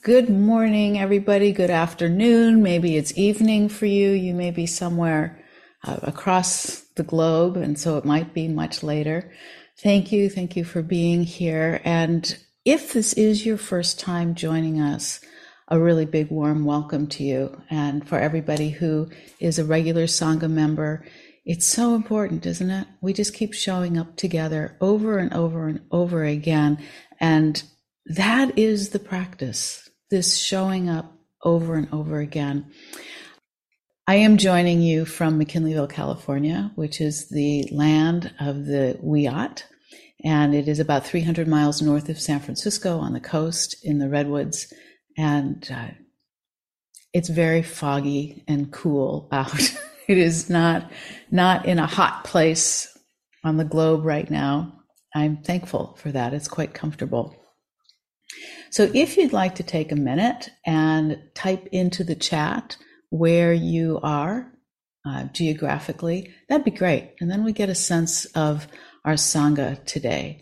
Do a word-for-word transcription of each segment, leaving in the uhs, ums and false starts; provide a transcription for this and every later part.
Good morning, everybody. Good afternoon. Maybe it's evening for you. You may be somewhere uh, across the globe, and so it might be much later. Thank you. Thank you for being here. And if this is your first time joining us, a really big warm welcome to you. And for everybody who is a regular Sangha member, it's so important, isn't it? We just keep showing up together over and over and over again. And that is the practice, this showing up over and over again. I am joining you from McKinleyville, California, which is the land of the Wiyot. And it is about three hundred miles north of San Francisco on the coast in the Redwoods. And uh, it's very foggy and cool out. It is not, not in a hot place on the globe right now. I'm thankful for that. It's quite comfortable. So if you'd like to take a minute and type into the chat where you are uh, geographically, that'd be great. And then we get a sense of our Sangha today.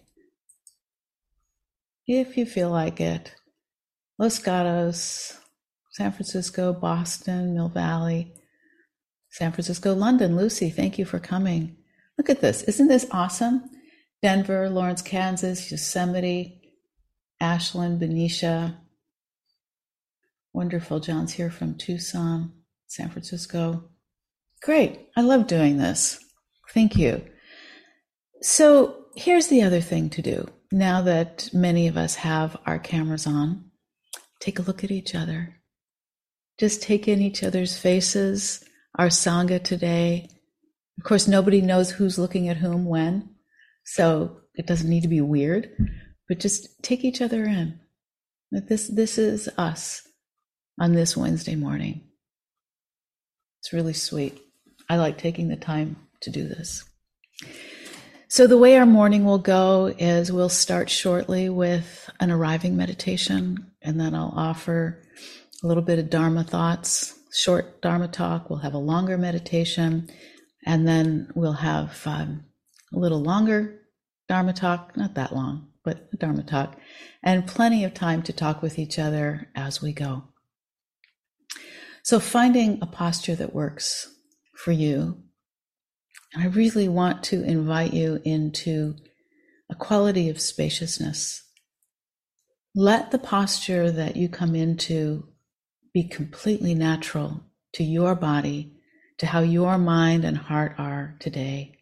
If you feel like it. Los Gatos, San Francisco, Boston, Mill Valley, San Francisco, London. Lucy, thank you for coming. Look at this. Isn't this awesome? Denver, Lawrence, Kansas, Yosemite, Ashland, Benicia. Wonderful. John's here from Tucson, San Francisco. Great. I love doing this. Thank you. So here's the other thing to do. Now that many of us have our cameras on, take a look at each other. Just take in each other's faces, our Sangha today. Of course, nobody knows who's looking at whom when, so it doesn't need to be weird, but just take each other in. This, this is us on this Wednesday morning. It's really sweet. I like taking the time to do this. So the way our morning will go is we'll start shortly with an arriving meditation, and then I'll offer a little bit of Dharma thoughts, short Dharma talk. We'll have a longer meditation, and then we'll have um, a little longer Dharma talk, not that long, but a Dharma talk, and plenty of time to talk with each other as we go. So finding a posture that works for you. I really want to invite you into a quality of spaciousness. Let the posture that you come into be completely natural to your body, to how your mind and heart are today.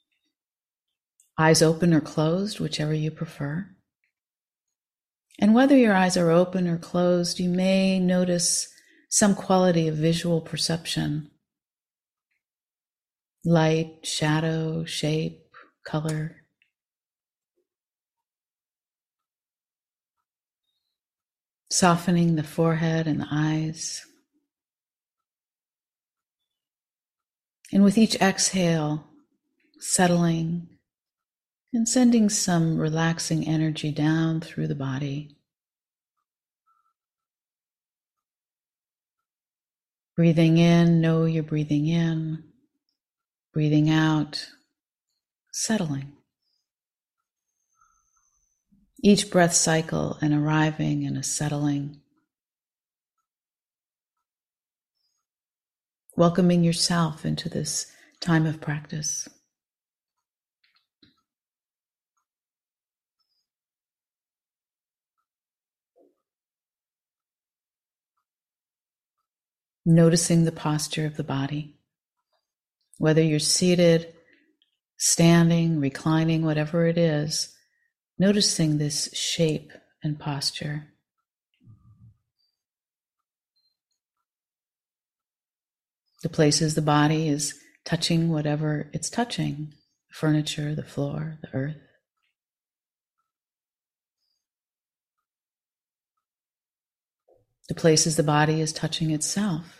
Eyes open or closed, whichever you prefer. And whether your eyes are open or closed, you may notice some quality of visual perception. Light, shadow, shape, color. Softening the forehead and the eyes. And with each exhale, settling and sending some relaxing energy down through the body. Breathing in, know you're breathing in. Breathing out, settling. Each breath cycle an arriving and a settling. Welcoming yourself into this time of practice. Noticing the posture of the body. Whether you're seated, standing, reclining, whatever it is, noticing this shape and posture. The places the body is touching whatever it's touching, the furniture, the floor, the earth. The places the body is touching itself.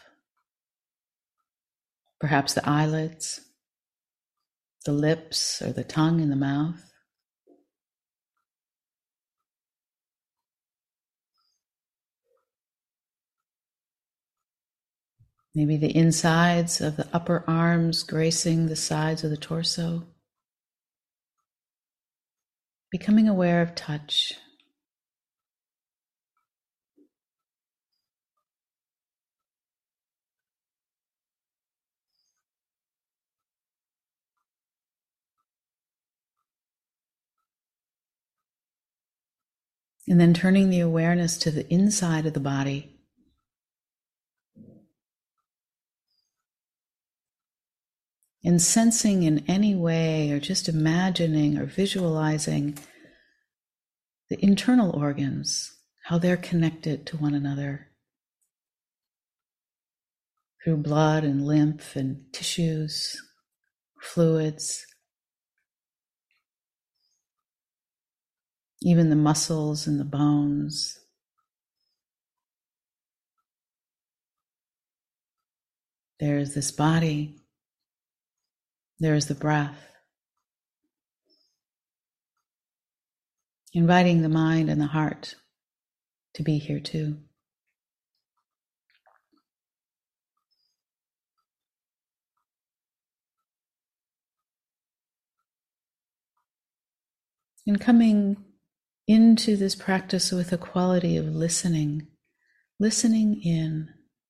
Perhaps the eyelids, the lips, or the tongue in the mouth. Maybe the insides of the upper arms gracing the sides of the torso. Becoming aware of touch. And then turning the awareness to the inside of the body. And sensing in any way, or just imagining or visualizing the internal organs, how they're connected to one another through blood and lymph and tissues, fluids, even the muscles and the bones. There is this body. There is the breath. Inviting the mind and the heart to be here too. And coming into this practice with a quality of listening, listening in.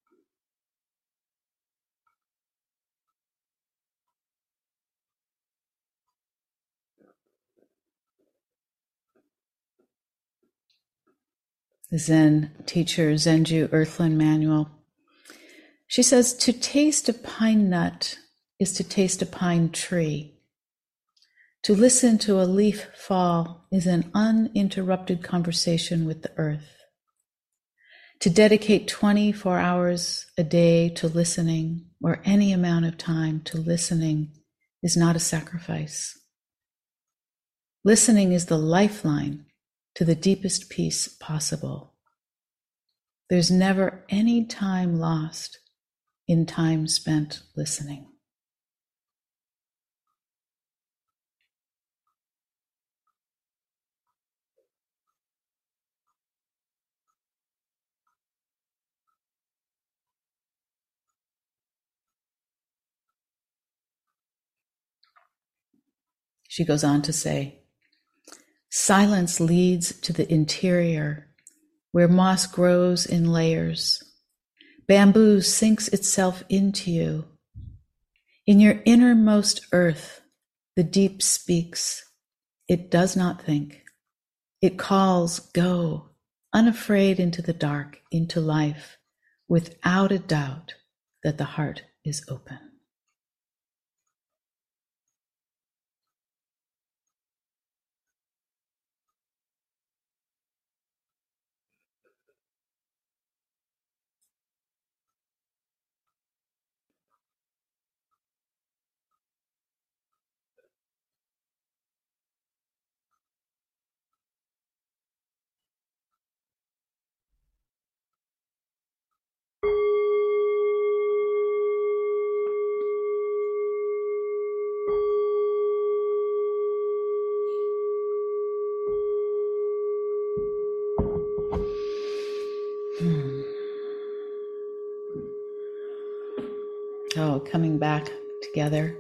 The Zen teacher, Zenju Earthlyn Manual, she says, to taste a pine nut is to taste a pine tree. To listen to a leaf fall is an uninterrupted conversation with the earth. To dedicate twenty-four hours a day to listening, or any amount of time to listening, is not a sacrifice. Listening is the lifeline to the deepest peace possible. There's never any time lost in time spent listening. She goes on to say, silence leads to the interior, where moss grows in layers. Bamboo sinks itself into you. In your innermost earth, the deep speaks. It does not think. It calls, go, unafraid into the dark, into life, without a doubt that the heart is open. Oh, coming back together.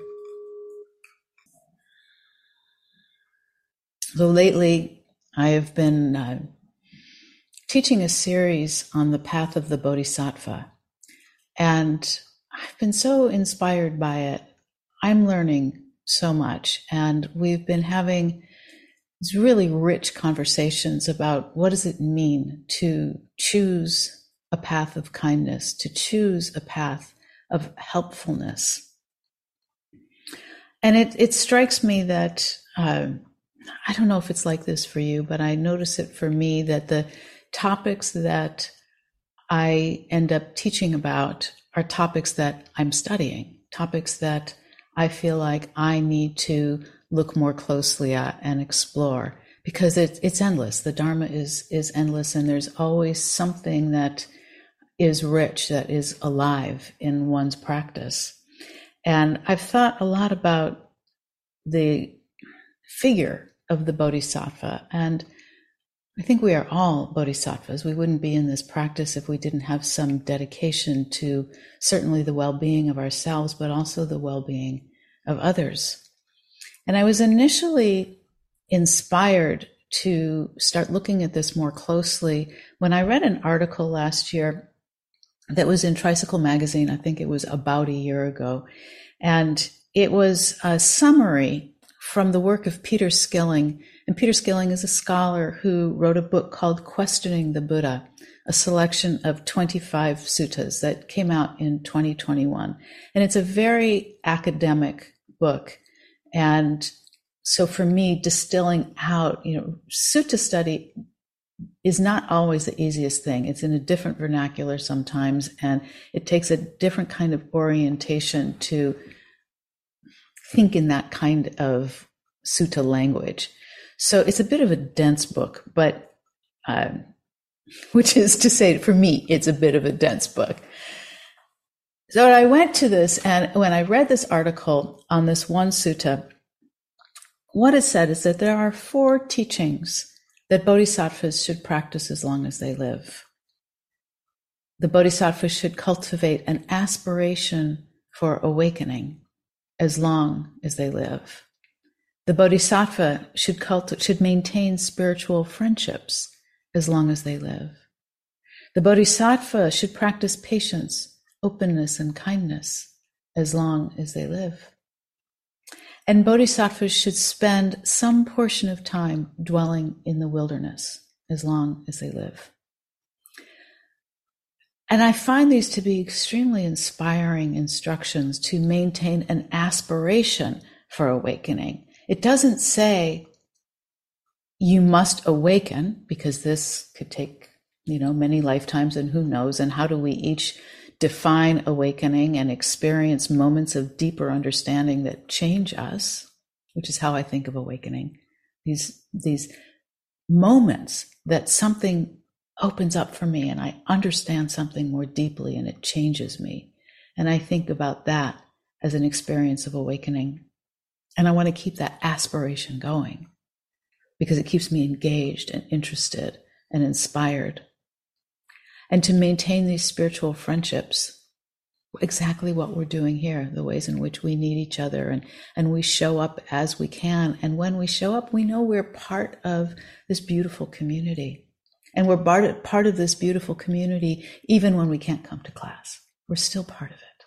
So lately, I have been uh, teaching a series on the path of the Bodhisattva, and I've been so inspired by it. I'm learning so much, and we've been having these really rich conversations about what does it mean to choose a path of kindness, to choose a path of helpfulness. And it, it strikes me that, uh, I don't know if it's like this for you, but I notice it for me that the topics that I end up teaching about are topics that I'm studying, topics that I feel like I need to look more closely at and explore, because it, it's endless. The Dharma is, is endless, and there's always something that is rich, that is alive in one's practice. And I've thought a lot about the figure of the Bodhisattva, and I think we are all Bodhisattvas. We wouldn't be in this practice if we didn't have some dedication to certainly the well-being of ourselves, but also the well-being of others. And I was initially inspired to start looking at this more closely when I read an article last year that was in Tricycle Magazine. I think it was about a year ago. And it was a summary from the work of Peter Skilling. And Peter Skilling is a scholar who wrote a book called Questioning the Buddha, a selection of twenty-five suttas that came out in twenty twenty-one. And it's a very academic book. And so for me, distilling out, you know, sutta study is not always the easiest thing. It's in a different vernacular sometimes, and it takes a different kind of orientation to think in that kind of sutta language. So it's a bit of a dense book, but uh, which is to say, for me, it's a bit of a dense book. So I went to this, and when I read this article on this one sutta, what it said is that there are four teachings that bodhisattvas should practice as long as they live. The bodhisattvas should cultivate an aspiration for awakening as long as they live. The bodhisattva should culti- should maintain spiritual friendships as long as they live. The bodhisattva should practice patience, openness, and kindness as long as they live. And bodhisattvas should spend some portion of time dwelling in the wilderness as long as they live. And I find these to be extremely inspiring instructions to maintain an aspiration for awakening. It doesn't say you must awaken, because this could take, you know, many lifetimes, and who knows, and how do we each define awakening and experience moments of deeper understanding that change us, which is how I think of awakening. These, these moments that something opens up for me and I understand something more deeply and it changes me. And I think about that as an experience of awakening. And I want to keep that aspiration going because it keeps me engaged and interested and inspired. And to maintain these spiritual friendships, exactly what we're doing here, the ways in which we need each other and, and we show up as we can. And when we show up, we know we're part of this beautiful community. And we're part, part of this beautiful community even when we can't come to class. We're still part of it.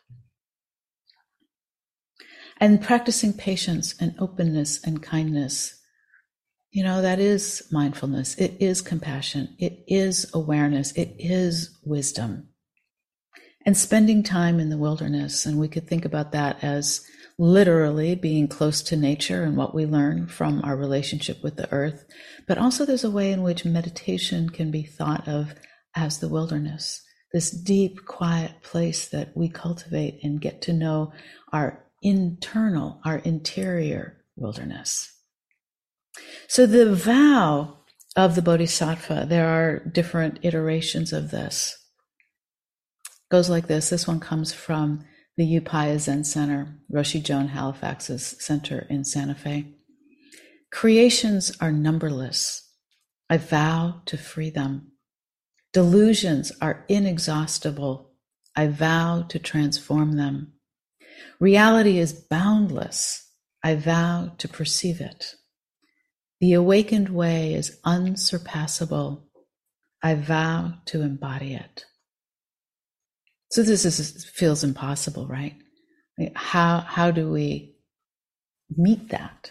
And practicing patience and openness and kindness, you know, that is mindfulness. It is compassion. It is awareness. It is wisdom. And spending time in the wilderness, and we could think about that as literally being close to nature and what we learn from our relationship with the earth. But also there's a way in which meditation can be thought of as the wilderness, this deep, quiet place that we cultivate and get to know our internal, our interior wilderness. So the vow of the Bodhisattva, there are different iterations of this. It goes like this. This one comes from the Upaya Zen Center, Roshi Joan Halifax's center in Santa Fe. Creations are numberless. I vow to free them. Delusions are inexhaustible. I vow to transform them. Reality is boundless. I vow to perceive it. The awakened way is unsurpassable. I vow to embody it. So this is, feels impossible, right? How, how do we meet that?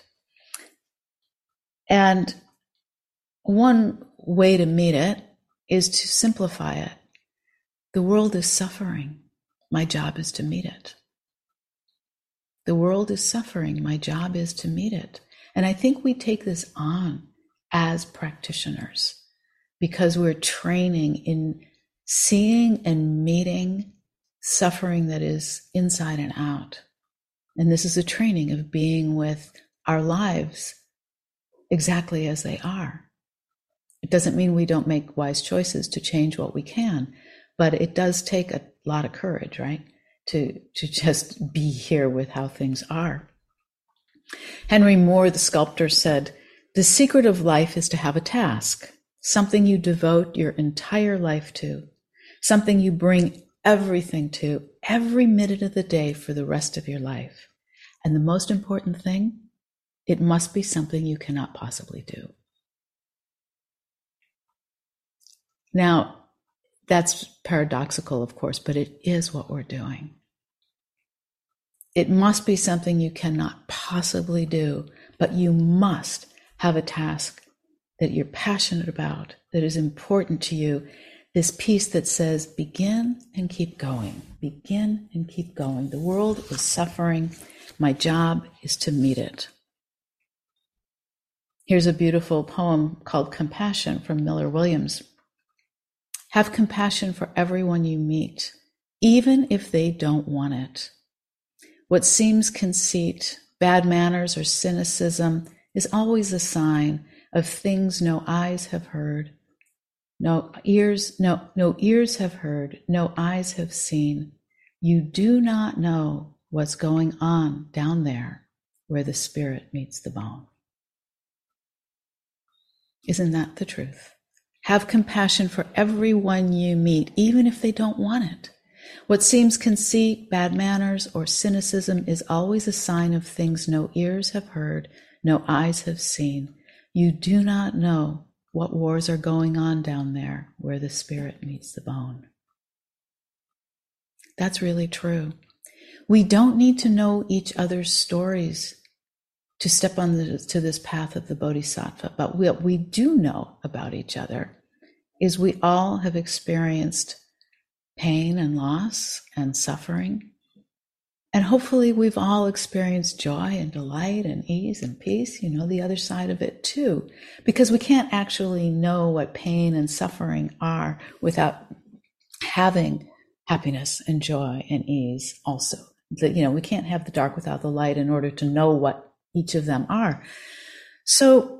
And one way to meet it is to simplify it. The world is suffering. My job is to meet it. The world is suffering. My job is to meet it. And I think we take this on as practitioners because we're training in seeing and meeting suffering that is inside and out. And this is a training of being with our lives exactly as they are. It doesn't mean we don't make wise choices to change what we can, but it does take a lot of courage, right? To, to just be here with how things are. Henry Moore, the sculptor, said, "The secret of life is to have a task, something you devote your entire life to, something you bring everything to every minute of the day for the rest of your life. And the most important thing, it must be something you cannot possibly do." Now, that's paradoxical, of course, but it is what we're doing. It must be something you cannot possibly do, but you must have a task that you're passionate about, that is important to you. This piece that says, begin and keep going, begin and keep going. The world is suffering. My job is to meet it. Here's a beautiful poem called Compassion from Miller Williams. Have compassion for everyone you meet, even if they don't want it. What seems conceit, bad manners, or cynicism is always a sign of things no eyes have heard, no ears, no, no ears have heard, no eyes have seen. You do not know what's going on down there where the spirit meets the bone. Isn't that the truth? Have compassion for everyone you meet, even if they don't want it. What seems conceit, bad manners, or cynicism is always a sign of things no ears have heard, no eyes have seen. You do not know what wars are going on down there where the spirit meets the bone. That's really true. We don't need to know each other's stories to step on the, to this path of the Bodhisattva. But what we do know about each other is we all have experienced pain and loss and suffering. And hopefully we've all experienced joy and delight and ease and peace, you know, the other side of it too. Because we can't actually know what pain and suffering are without having happiness and joy and ease also. That, you know, we can't have the dark without the light in order to know what each of them are. So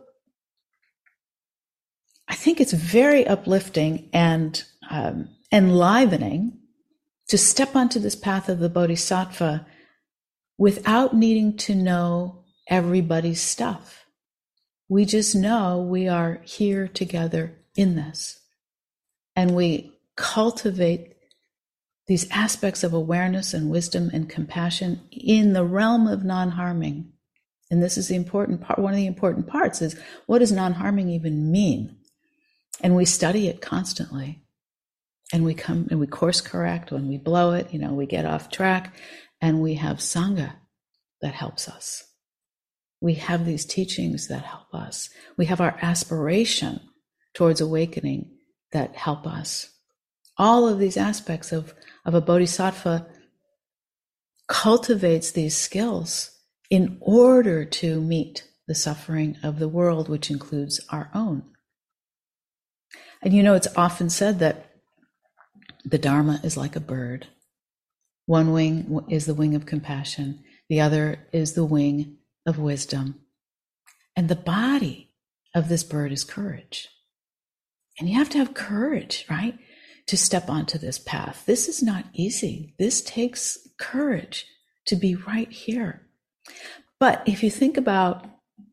I think it's very uplifting and um, enlivening to step onto this path of the Bodhisattva without needing to know everybody's stuff. We just know we are here together in this. And we cultivate these aspects of awareness and wisdom and compassion in the realm of non-harming. And this is the important part. One of the important parts is, what does non-harming even mean? And we study it constantly. And we come and we course correct when we blow it, you know, we get off track, and we have Sangha that helps us. We have these teachings that help us. We have our aspiration towards awakening that help us. All of these aspects of, of a bodhisattva cultivates these skills in order to meet the suffering of the world, which includes our own. And you know, it's often said that the Dharma is like a bird. One wing is the wing of compassion. The other is the wing of wisdom. And the body of this bird is courage. And you have to have courage, right, to step onto this path. This is not easy. This takes courage to be right here. But if you think about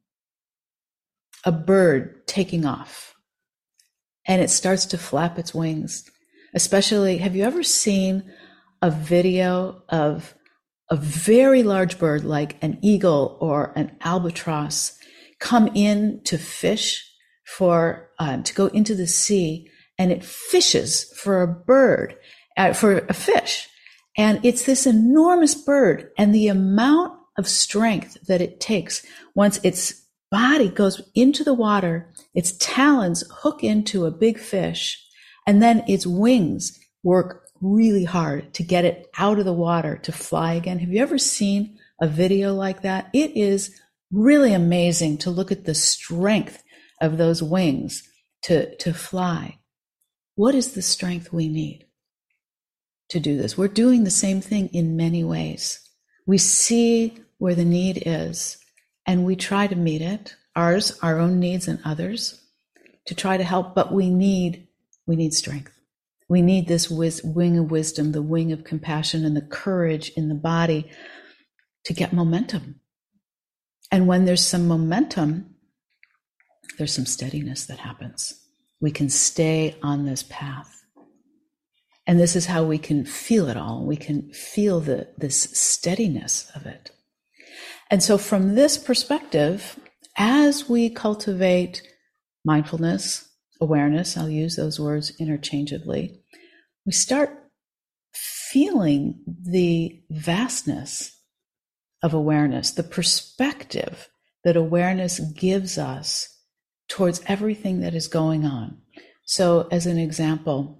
a bird taking off and it starts to flap its wings, especially, have you ever seen a video of a very large bird like an eagle or an albatross come in to fish for, uh, to go into the sea, and it fishes for a bird, uh, for a fish. And it's this enormous bird, and the amount of strength that it takes once its body goes into the water, its talons hook into a big fish, and then its wings work really hard to get it out of the water to fly again. Have you ever seen a video like that? It is really amazing to look at the strength of those wings to, to fly. What is the strength we need to do this? We're doing the same thing in many ways. We see where the need is, and we try to meet it, ours, our own needs and others, to try to help, but we need We need strength. We need this wing of wisdom, the wing of compassion, and the courage in the body to get momentum. And when there's some momentum, there's some steadiness that happens. We can stay on this path. And this is how we can feel it all. We can feel the, this steadiness of it. And so from this perspective, as we cultivate mindfulness, awareness, I'll use those words interchangeably, we start feeling the vastness of awareness, the perspective that awareness gives us towards everything that is going on. So as an example,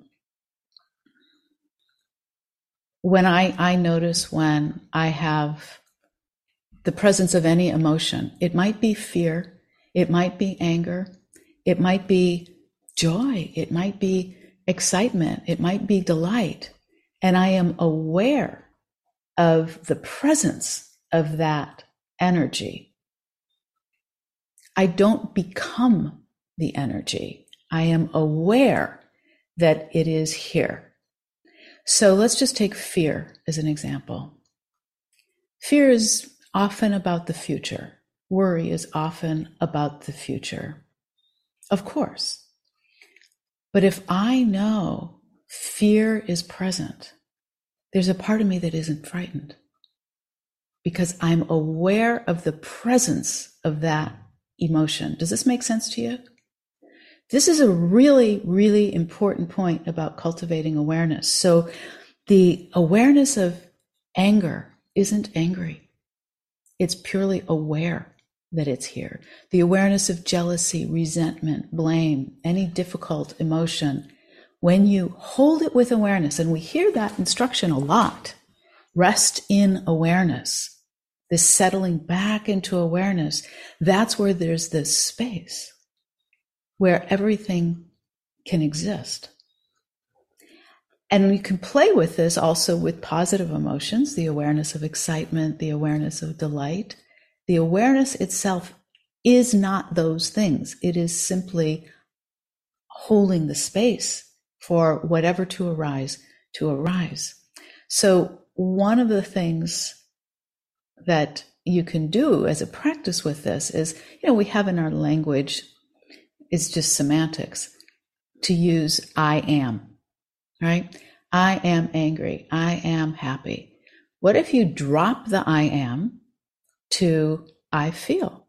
when I, I notice when I have the presence of any emotion, it might be fear, it might be anger, it might be joy, it might be excitement, it might be delight, and I am aware of the presence of that energy. I don't become the energy. I am aware that it is here. So let's just take fear as an example. Fear is often about the future. Worry is often about the future. Of course. But if I know fear is present, there's a part of me that isn't frightened because I'm aware of the presence of that emotion. Does this make sense to you? This is a really, really important point about cultivating awareness. So the awareness of anger isn't angry. It's purely aware that it's here. The awareness of jealousy, resentment, blame, any difficult emotion, when you hold it with awareness, and we hear that instruction a lot, rest in awareness, this settling back into awareness, that's where there's this space where everything can exist. And we can play with this also with positive emotions, the awareness of excitement, the awareness of delight. The awareness itself is not those things. It is simply holding the space for whatever to arise, to arise. So one of the things that you can do as a practice with this is, you know, we have in our language, it's just semantics, to use I am, right? I am angry. I am happy. What if you drop the I am to I feel?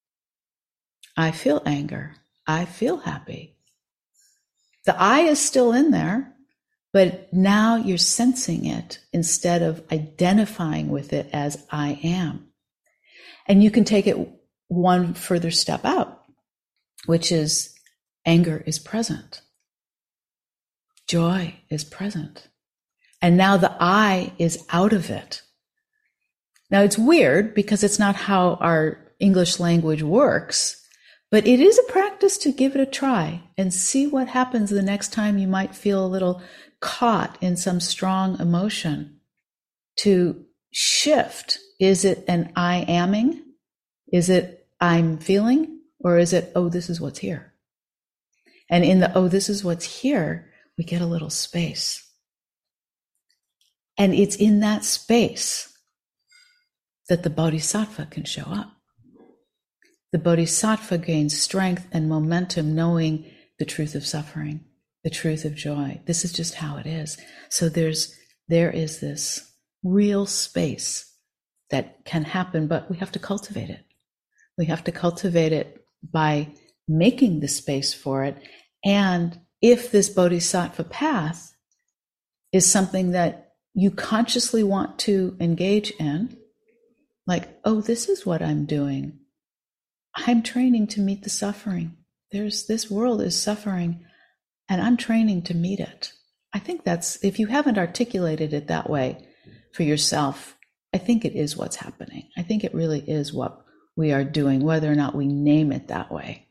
I feel anger. I feel happy. The I is still in there, but now you're sensing it instead of identifying with it as I am. And you can take it one further step out, which is anger is present. Joy is present. And now the I is out of it. Now it's weird because it's not how our English language works, but it is a practice to give it a try and see what happens the next time you might feel a little caught in some strong emotion. To shift, is it an I aming? Is it I'm feeling? Or is it, oh, this is what's here? And in the, oh, this is what's here, we get a little space. And it's in that space that the bodhisattva can show up. The bodhisattva gains strength and momentum knowing the truth of suffering, the truth of joy. This is just how it is. So there's, there is this real space that can happen, but we have to cultivate it. We have to cultivate it by making the space for it. And if this bodhisattva path is something that you consciously want to engage in, like, oh, this is what I'm doing. I'm training to meet the suffering. There's this world is suffering, and I'm training to meet it. I think that's, if you haven't articulated it that way for yourself, I think it is what's happening. I think it really is what we are doing, whether or not we name it that way.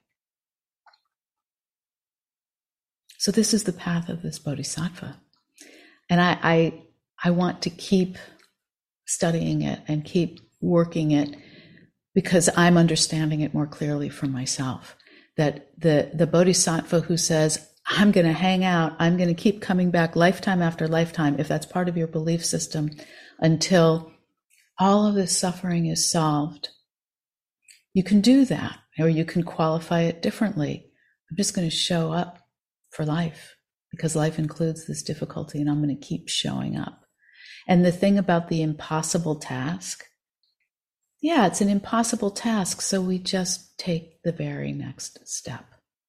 So this is the path of this bodhisattva. And I, I, I want to keep studying it and keep working it because I'm understanding it more clearly for myself. That the, the bodhisattva who says, I'm going to hang out, I'm going to keep coming back lifetime after lifetime, if that's part of your belief system, until all of this suffering is solved. You can do that, or you can qualify it differently. I'm just going to show up for life because life includes this difficulty, and I'm going to keep showing up. And the thing about the impossible task, yeah, it's an impossible task, so we just take the very next step.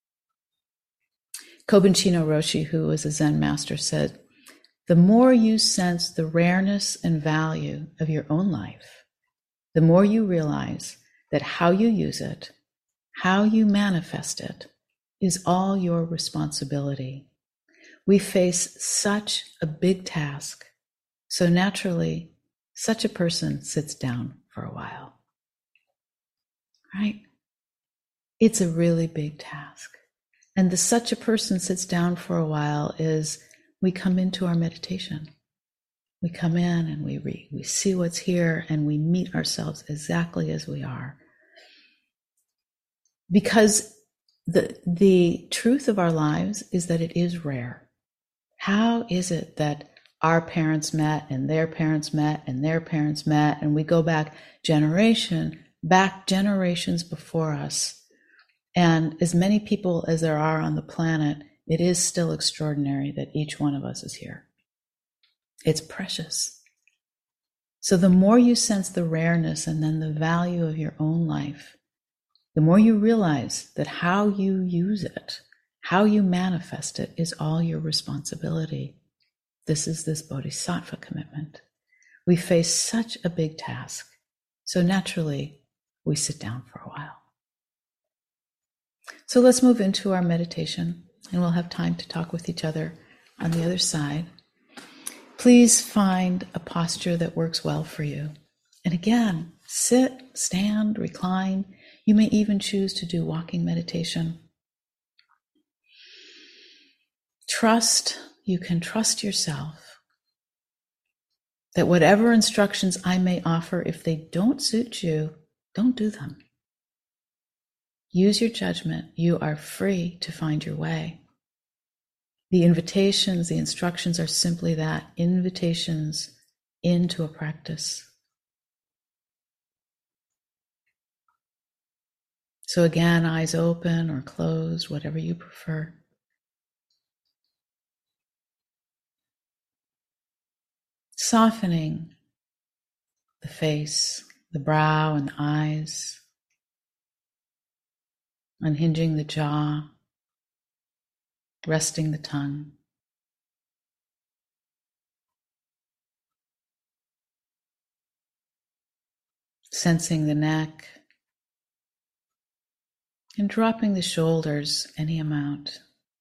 Kobun Chino Roshi, who was a Zen master, said, the more you sense the rareness and value of your own life, the more you realize that how you use it, how you manifest it, is all your responsibility. We face such a big task, so naturally, such a person sits down for a while. Right? It's a really big task. And the such a person sits down for a while is we come into our meditation. We come in and we read, we see what's here, and we meet ourselves exactly as we are. Because the, the truth of our lives is that it is rare. How is it that our parents met and their parents met and their parents met, and we go back generation, back generations before us, and as many people as there are on the planet, it is still extraordinary that each one of us is here. It's precious. So the more you sense the rareness and then the value of your own life, the more you realize that how you use it, how you manifest it, is all your responsibility. This is this bodhisattva commitment. We face such a big task, so naturally we sit down for a while. So let's move into our meditation, and we'll have time to talk with each other on the other side. Please find a posture that works well for you. And again, sit, stand, recline. You may even choose to do walking meditation. Trust, you can trust yourself that whatever instructions I may offer, if they don't suit you, don't do them. Use your judgment. You are free to find your way. The invitations, the instructions are simply that, invitations into a practice. So again, eyes open or closed, whatever you prefer. Softening the face, the brow and the eyes. Unhinging the jaw, resting the tongue. Sensing the neck and dropping the shoulders any amount.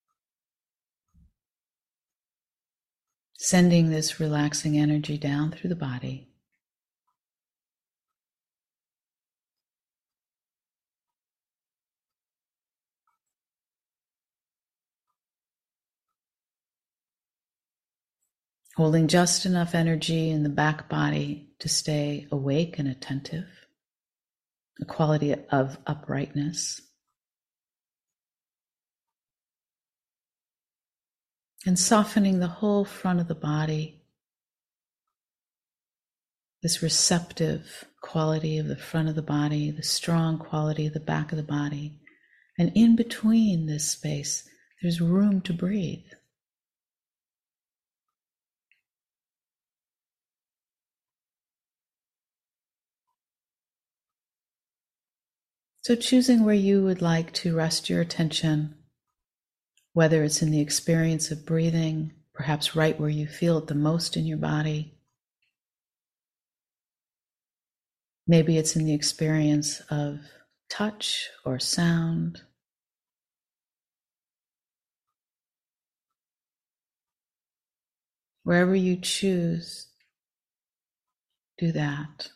Sending this relaxing energy down through the body. Holding just enough energy in the back body to stay awake and attentive, a quality of uprightness. And softening the whole front of the body, this receptive quality of the front of the body, the strong quality of the back of the body. And in between this space, there's room to breathe. So choosing where you would like to rest your attention, whether it's in the experience of breathing, perhaps right where you feel it the most in your body. Maybe it's in the experience of touch or sound. Wherever you choose, do that.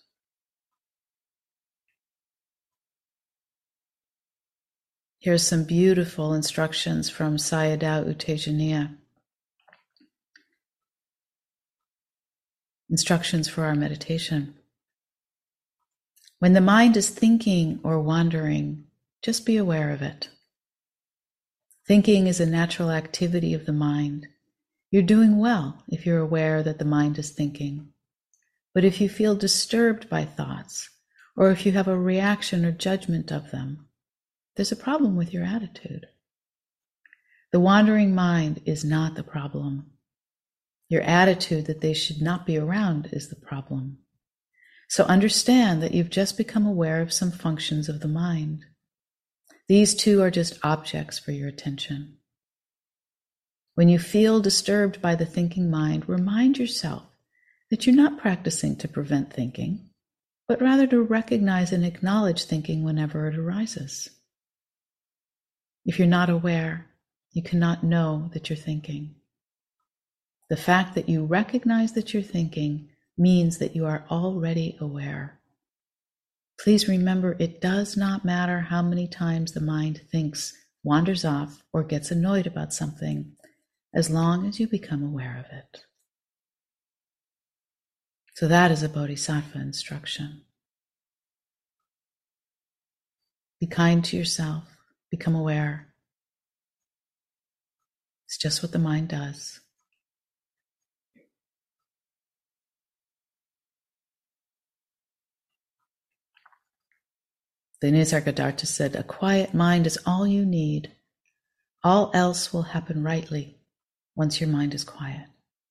Here's some beautiful instructions from Sayadaw U Tejaniya. Instructions for our meditation. When the mind is thinking or wandering, just be aware of it. Thinking is a natural activity of the mind. You're doing well if you're aware that the mind is thinking. But if you feel disturbed by thoughts, or if you have a reaction or judgment of them, there's a problem with your attitude. The wandering mind is not the problem. Your attitude that they should not be around is the problem. So understand that you've just become aware of some functions of the mind. These two are just objects for your attention. When you feel disturbed by the thinking mind, remind yourself that you're not practicing to prevent thinking. but rather to recognize and acknowledge thinking whenever it arises. If you're not aware, you cannot know that you're thinking. The fact that you recognize that you're thinking means that you are already aware. Please remember, it does not matter how many times the mind thinks, wanders off, or gets annoyed about something, as long as you become aware of it. So that is a bodhisattva instruction. Be kind to yourself, become aware. It's just what the mind does. The Nisargadatta said, a quiet mind is all you need. All else will happen rightly once your mind is quiet.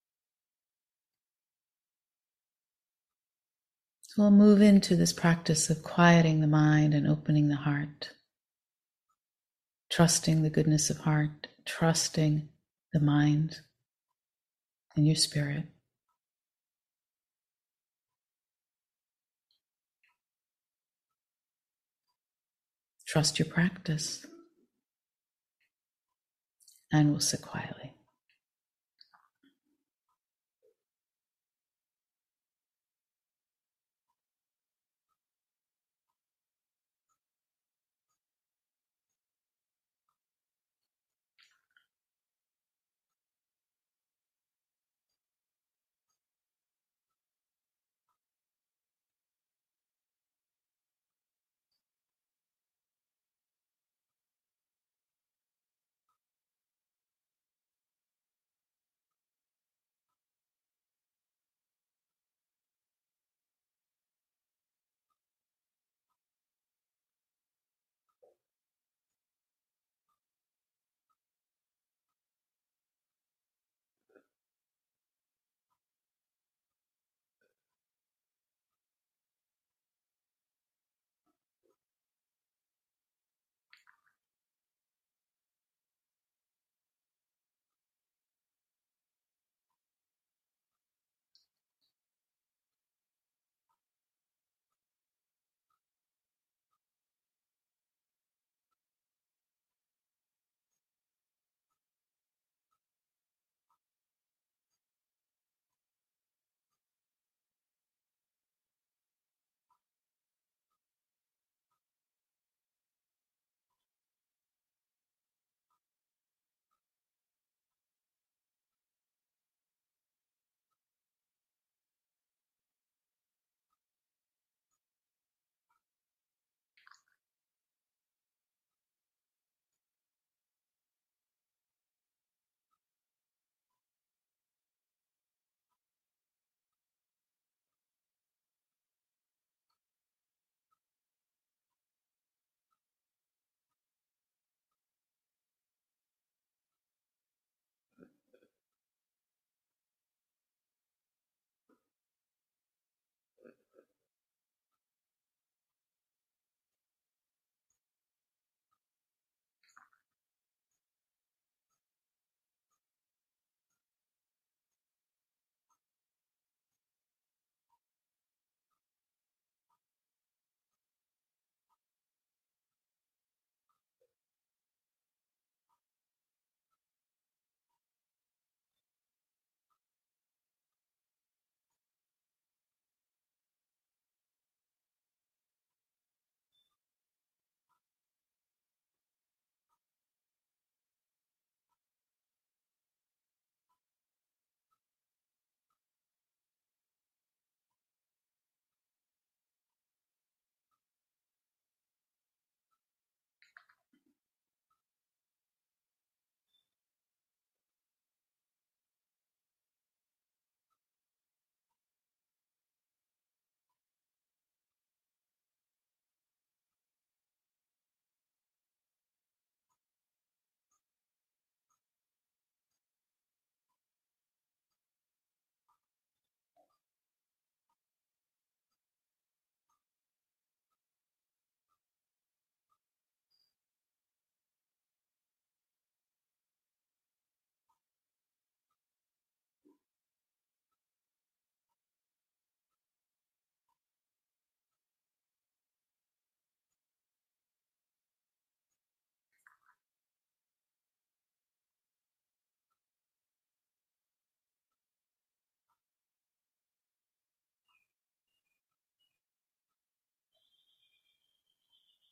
So we'll move into this practice of quieting the mind and opening the heart, trusting the goodness of heart, trusting the mind and your spirit. Trust your practice, and we'll sit quietly.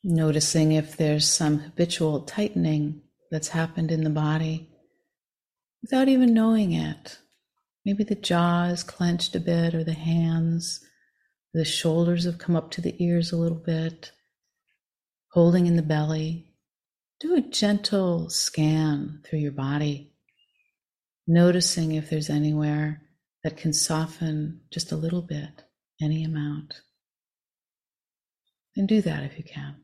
Noticing if there's some habitual tightening that's happened in the body without even knowing it. Maybe the jaw is clenched a bit, or the hands, the shoulders have come up to the ears a little bit, holding in the belly. Do a gentle scan through your body, noticing if there's anywhere that can soften just a little bit, any amount. And do that if you can.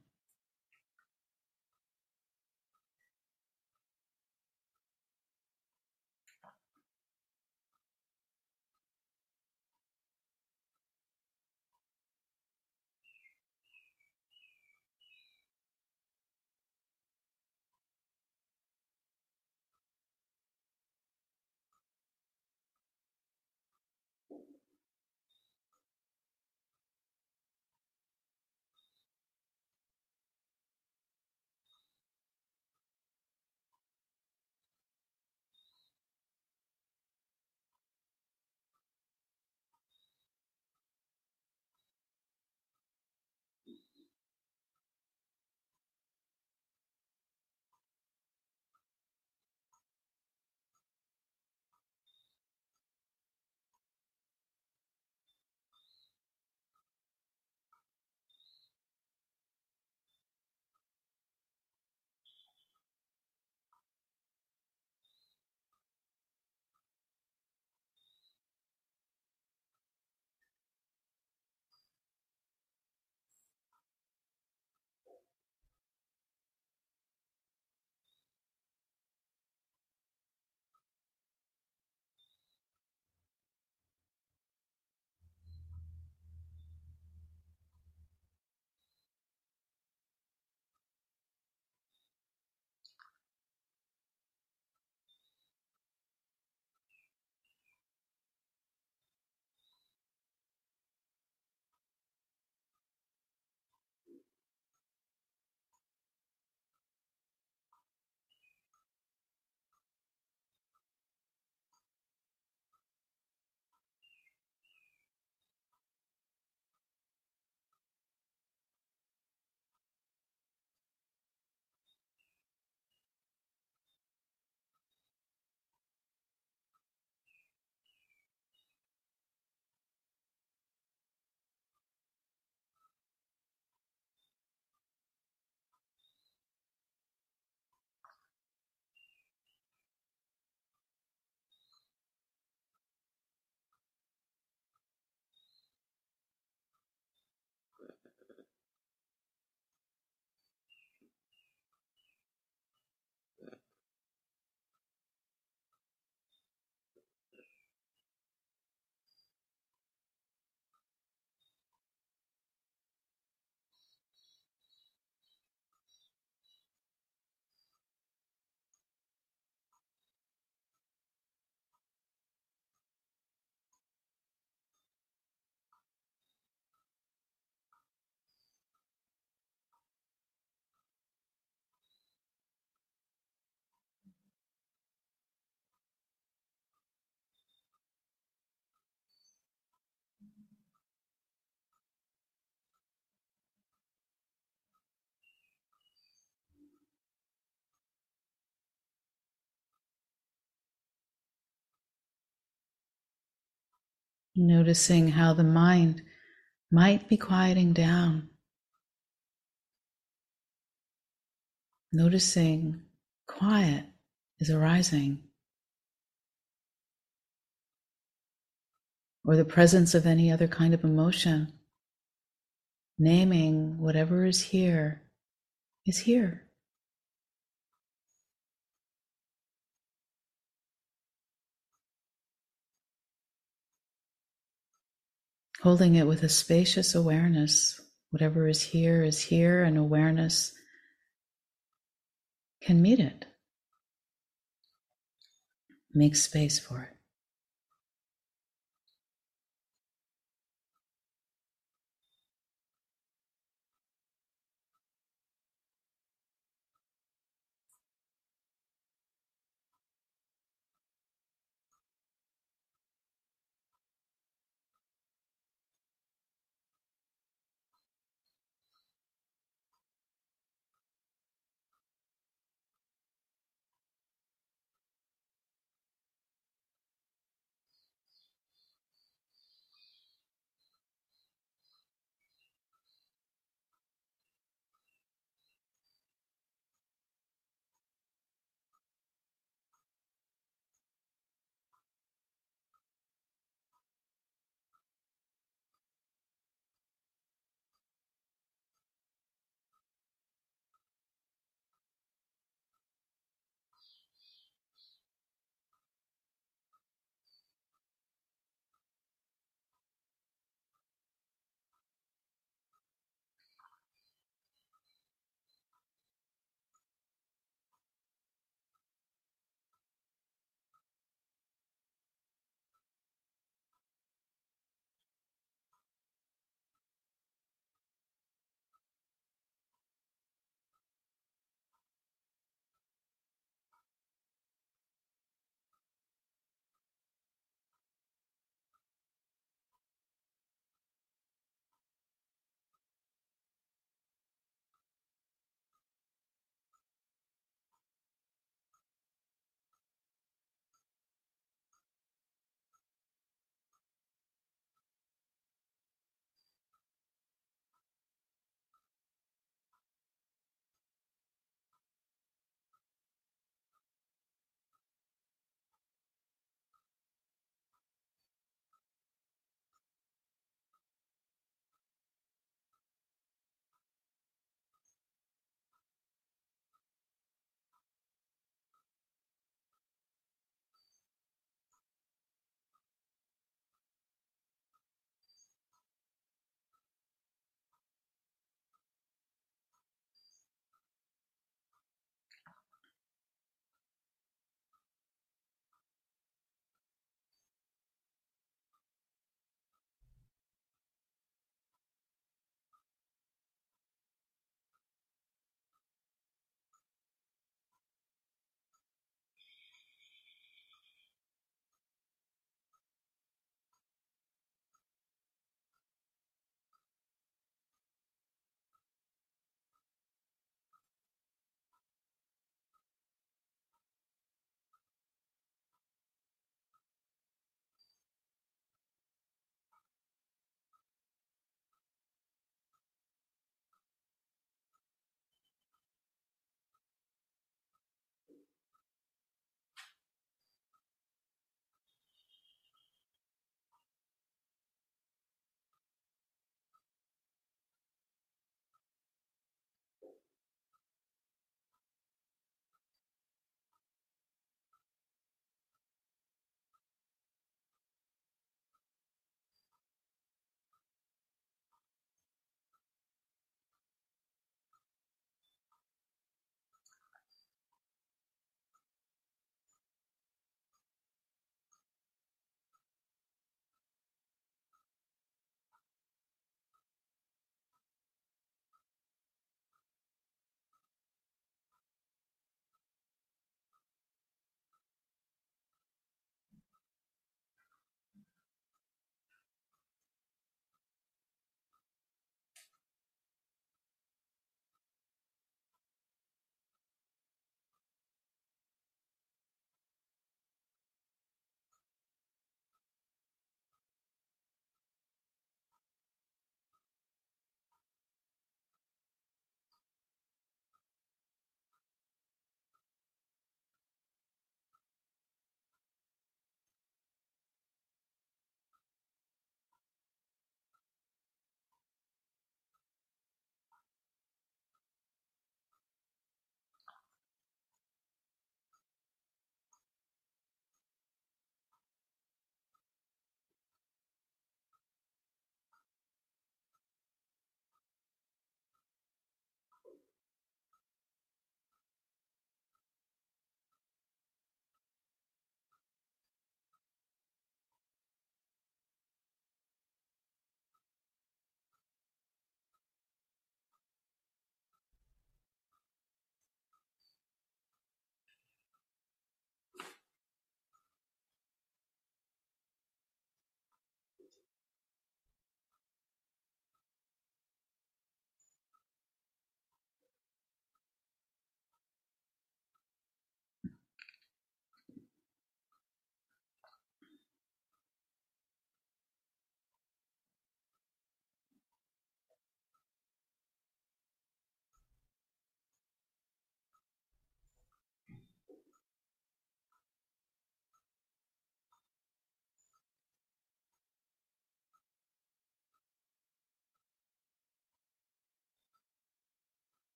Noticing how the mind might be quieting down. Noticing quiet is arising, or the presence of any other kind of emotion. Naming whatever is here is here. Holding it with a spacious awareness. Whatever is here is here, and awareness can meet it. Make space for it.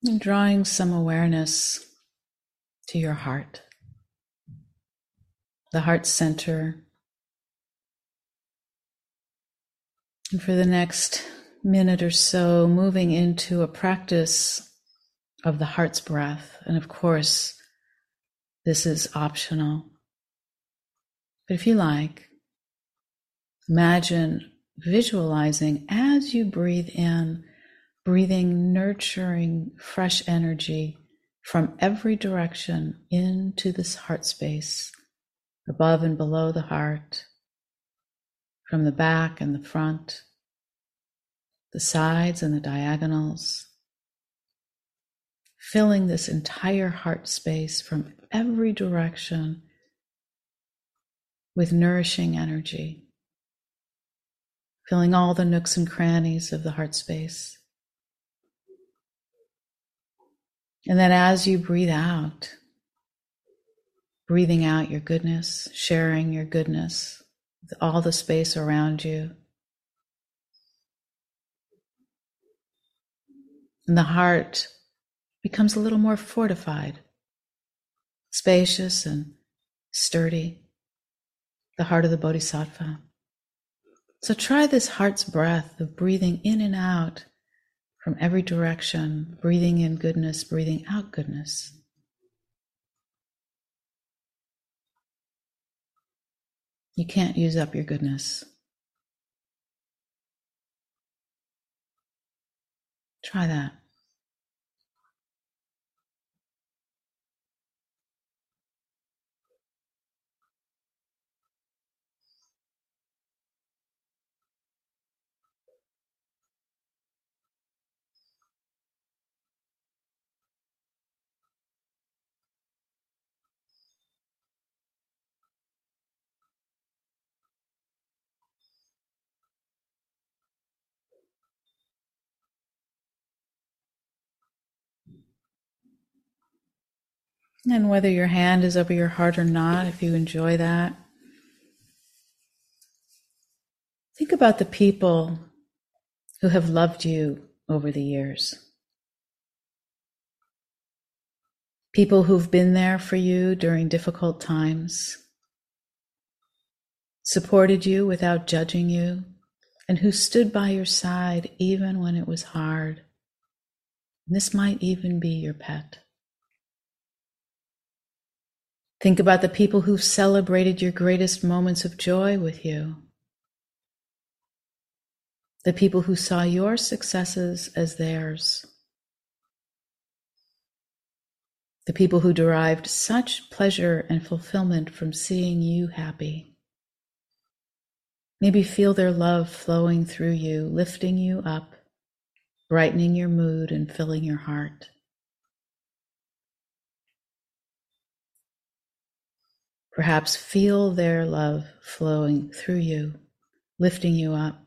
And drawing some awareness to your heart, the heart center. And for the next minute or so, moving into a practice of the heart's breath. And of course, this is optional. But if you like, imagine visualizing as you breathe in, breathing nurturing, fresh energy from every direction into this heart space, above and below the heart, from the back and the front, the sides and the diagonals, filling this entire heart space from every direction with nourishing energy, filling all the nooks and crannies of the heart space. And then as you breathe out, breathing out your goodness, sharing your goodness with all the space around you. And the heart becomes a little more fortified, spacious and sturdy, the heart of the Bodhisattva. So try this heart's breath of breathing in and out from every direction, breathing in goodness, breathing out goodness. You can't use up your goodness. Try that. And whether your hand is over your heart or not, if you enjoy that, think about the people who have loved you over the years. People who've been there for you during difficult times, supported you without judging you, and who stood by your side even when it was hard. And this might even be your pet. Think about the people who've celebrated your greatest moments of joy with you. The people who saw your successes as theirs. The people who derived such pleasure and fulfillment from seeing you happy. Maybe feel their love flowing through you, lifting you up, brightening your mood and filling your heart. Perhaps feel their love flowing through you, lifting you up.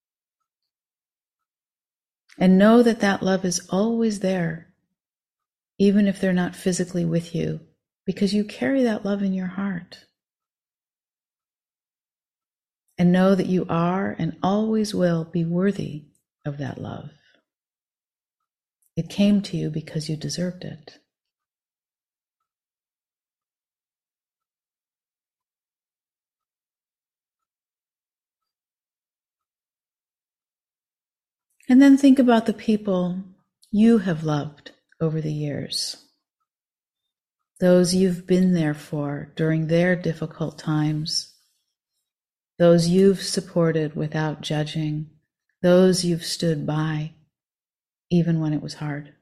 And know that that love is always there, even if they're not physically with you, because you carry that love in your heart. And know that you are and always will be worthy of that love. It came to you because you deserved it. And then think about the people you have loved over the years. Those you've been there for during their difficult times. Those you've supported without judging. Those you've stood by, even when it was hard.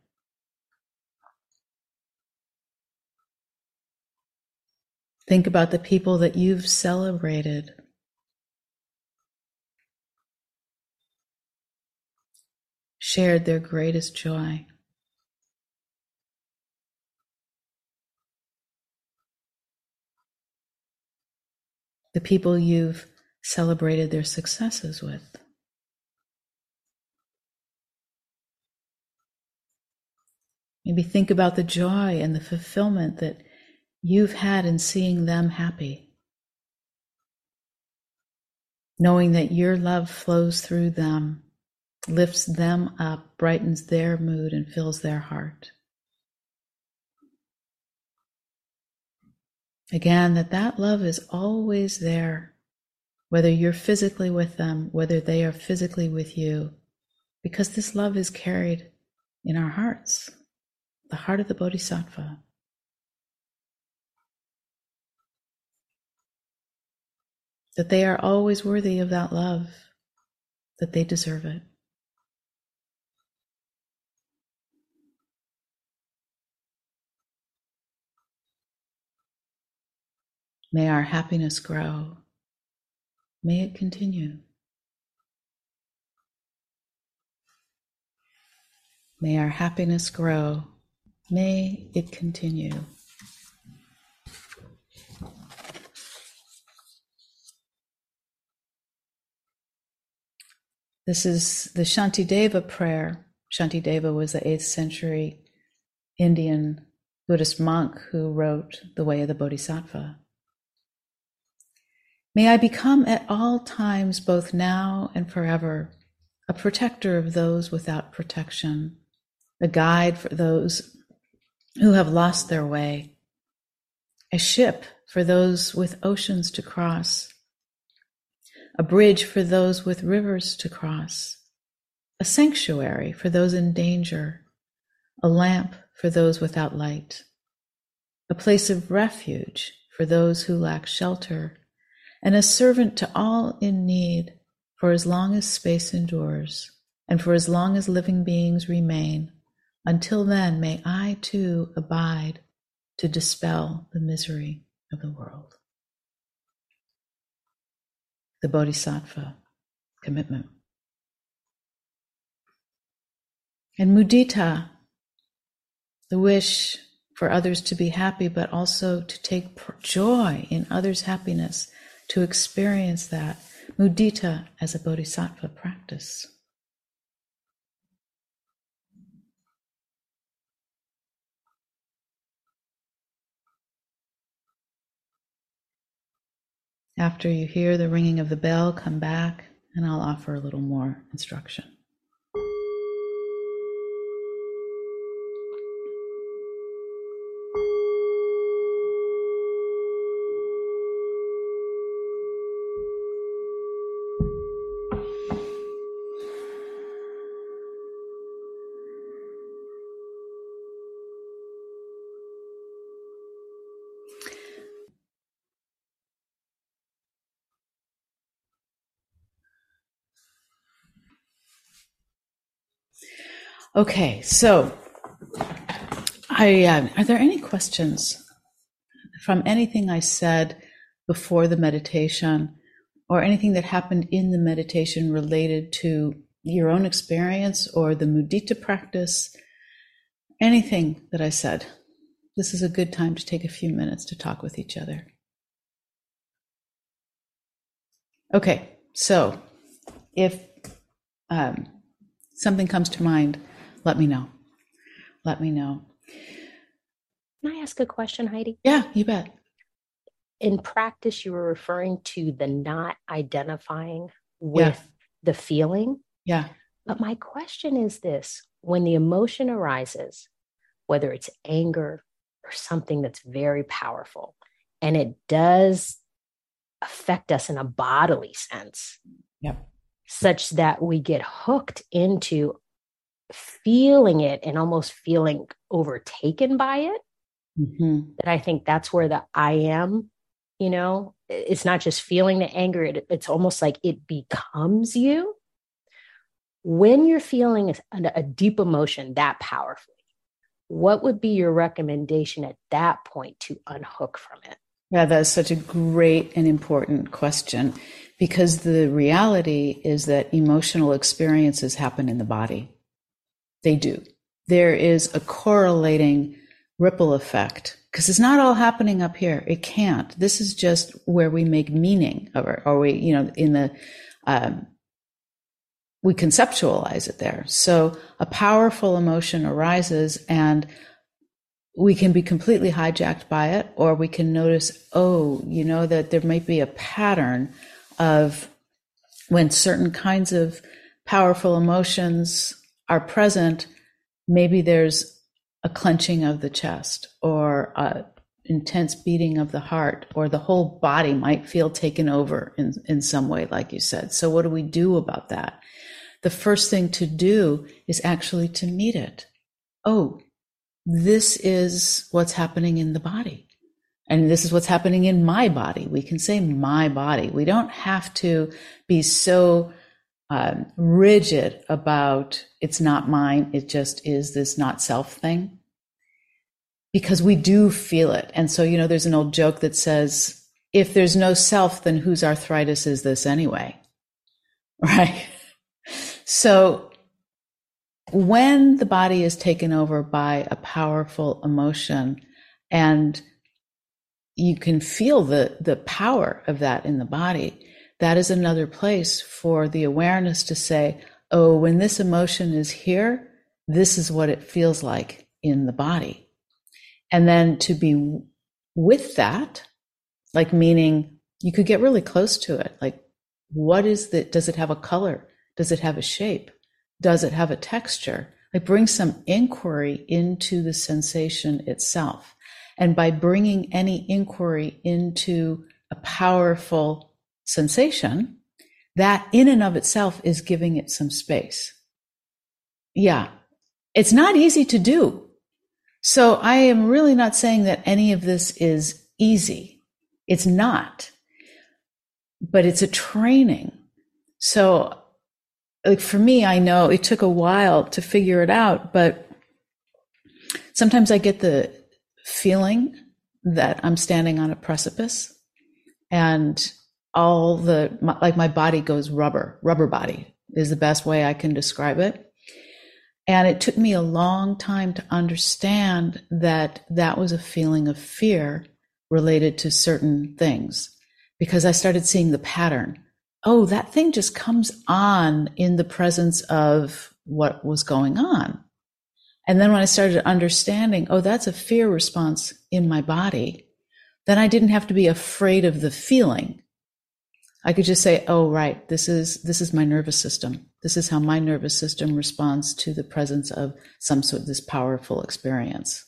Think about the people that you've celebrated. Shared their greatest joy. The people you've celebrated their successes with. Maybe think about the joy and the fulfillment that you've had in seeing them happy. Knowing that your love flows through them lifts them up, brightens their mood, and fills their heart. Again, that that love is always there, whether you're physically with them, whether they are physically with you, because this love is carried in our hearts, the heart of the Bodhisattva. That they are always worthy of that love, that they deserve it. May our happiness grow. May it continue. May our happiness grow. May it continue. This is the Shantideva prayer. Shantideva was the eighth century Indian Buddhist monk who wrote The Way of the Bodhisattva. May I become at all times, both now and forever, a protector of those without protection, a guide for those who have lost their way, a ship for those with oceans to cross, a bridge for those with rivers to cross, a sanctuary for those in danger, a lamp for those without light, a place of refuge for those who lack shelter, and a servant to all in need for as long as space endures, and for as long as living beings remain. Until then, may I too abide to dispel the misery of the world. The Bodhisattva commitment. And mudita, the wish for others to be happy, but also to take joy in others' happiness, to experience that. Mudita as a bodhisattva practice. After you hear the ringing of the bell, come back and I'll offer a little more instruction. Okay, so I, uh, are there any questions from anything I said before the meditation or anything that happened in the meditation related to your own experience or the mudita practice? Anything that I said? This is a good time to take a few minutes to talk with each other. Okay, so if um, something comes to mind, let me know. Let me know. Can I ask a question, Heidi? Yeah, you bet. In practice, you were referring to the not identifying with Yeah. the feeling. Yeah. But my question is this: when the emotion arises, whether it's anger or something that's very powerful, and it does affect us in a bodily sense, Yep. such that we get hooked into feeling it and almost feeling overtaken by it, Mm-hmm. that I think that's where the I am, you know, it's not just feeling the anger, it, it's almost like it becomes you. When you're feeling a, a deep emotion that powerfully, what would be your recommendation at that point to unhook from it? Yeah, that's such a great and important question, because the reality is that emotional experiences happen in the body. They do. There is a correlating ripple effect, because it's not all happening up here. It can't. This is just where we make meaning of it, or we, you know, in the, um, we conceptualize it there. So a powerful emotion arises and we can be completely hijacked by it, or we can notice, oh, you know, that there might be a pattern of when certain kinds of powerful emotions are present, maybe there's a clenching of the chest or a intense beating of the heart, or the whole body might feel taken over in, in some way, like you said. So what do we do about that? The first thing to do is actually to meet it. Oh, this is what's happening in the body. And this is what's happening in my body. We can say my body. We don't have to be so um, rigid about it's not mine. It just is this not self thing. Because we do feel it. And so, you know, there's an old joke that says, if there's no self, then whose arthritis is this anyway? Right? So when the body is taken over by a powerful emotion, and you can feel the, the power of that in the body, that is another place for the awareness to say, oh, when this emotion is here, this is what it feels like in the body. And then to be with that, like meaning you could get really close to it. Like, what is the, does it have a color? Does it have a shape? Does it have a texture? Like, bring some inquiry into the sensation itself. And by bringing any inquiry into a powerful sensation, that in and of itself is giving it some space. Yeah, it's not easy to do. So I am really not saying that any of this is easy. It's not, but it's a training. So like for me, I know it took a while to figure it out, but sometimes I get the feeling that I'm standing on a precipice and all the, like my body goes rubber, rubber body is the best way I can describe it. And it took me a long time to understand that that was a feeling of fear related to certain things, because I started seeing the pattern. Oh, that thing just comes on in the presence of what was going on. And then when I started understanding, oh, that's a fear response in my body, then I didn't have to be afraid of the feeling. I could just say, oh, right, this is this is my nervous system. This is how my nervous system responds to the presence of some sort of this powerful experience.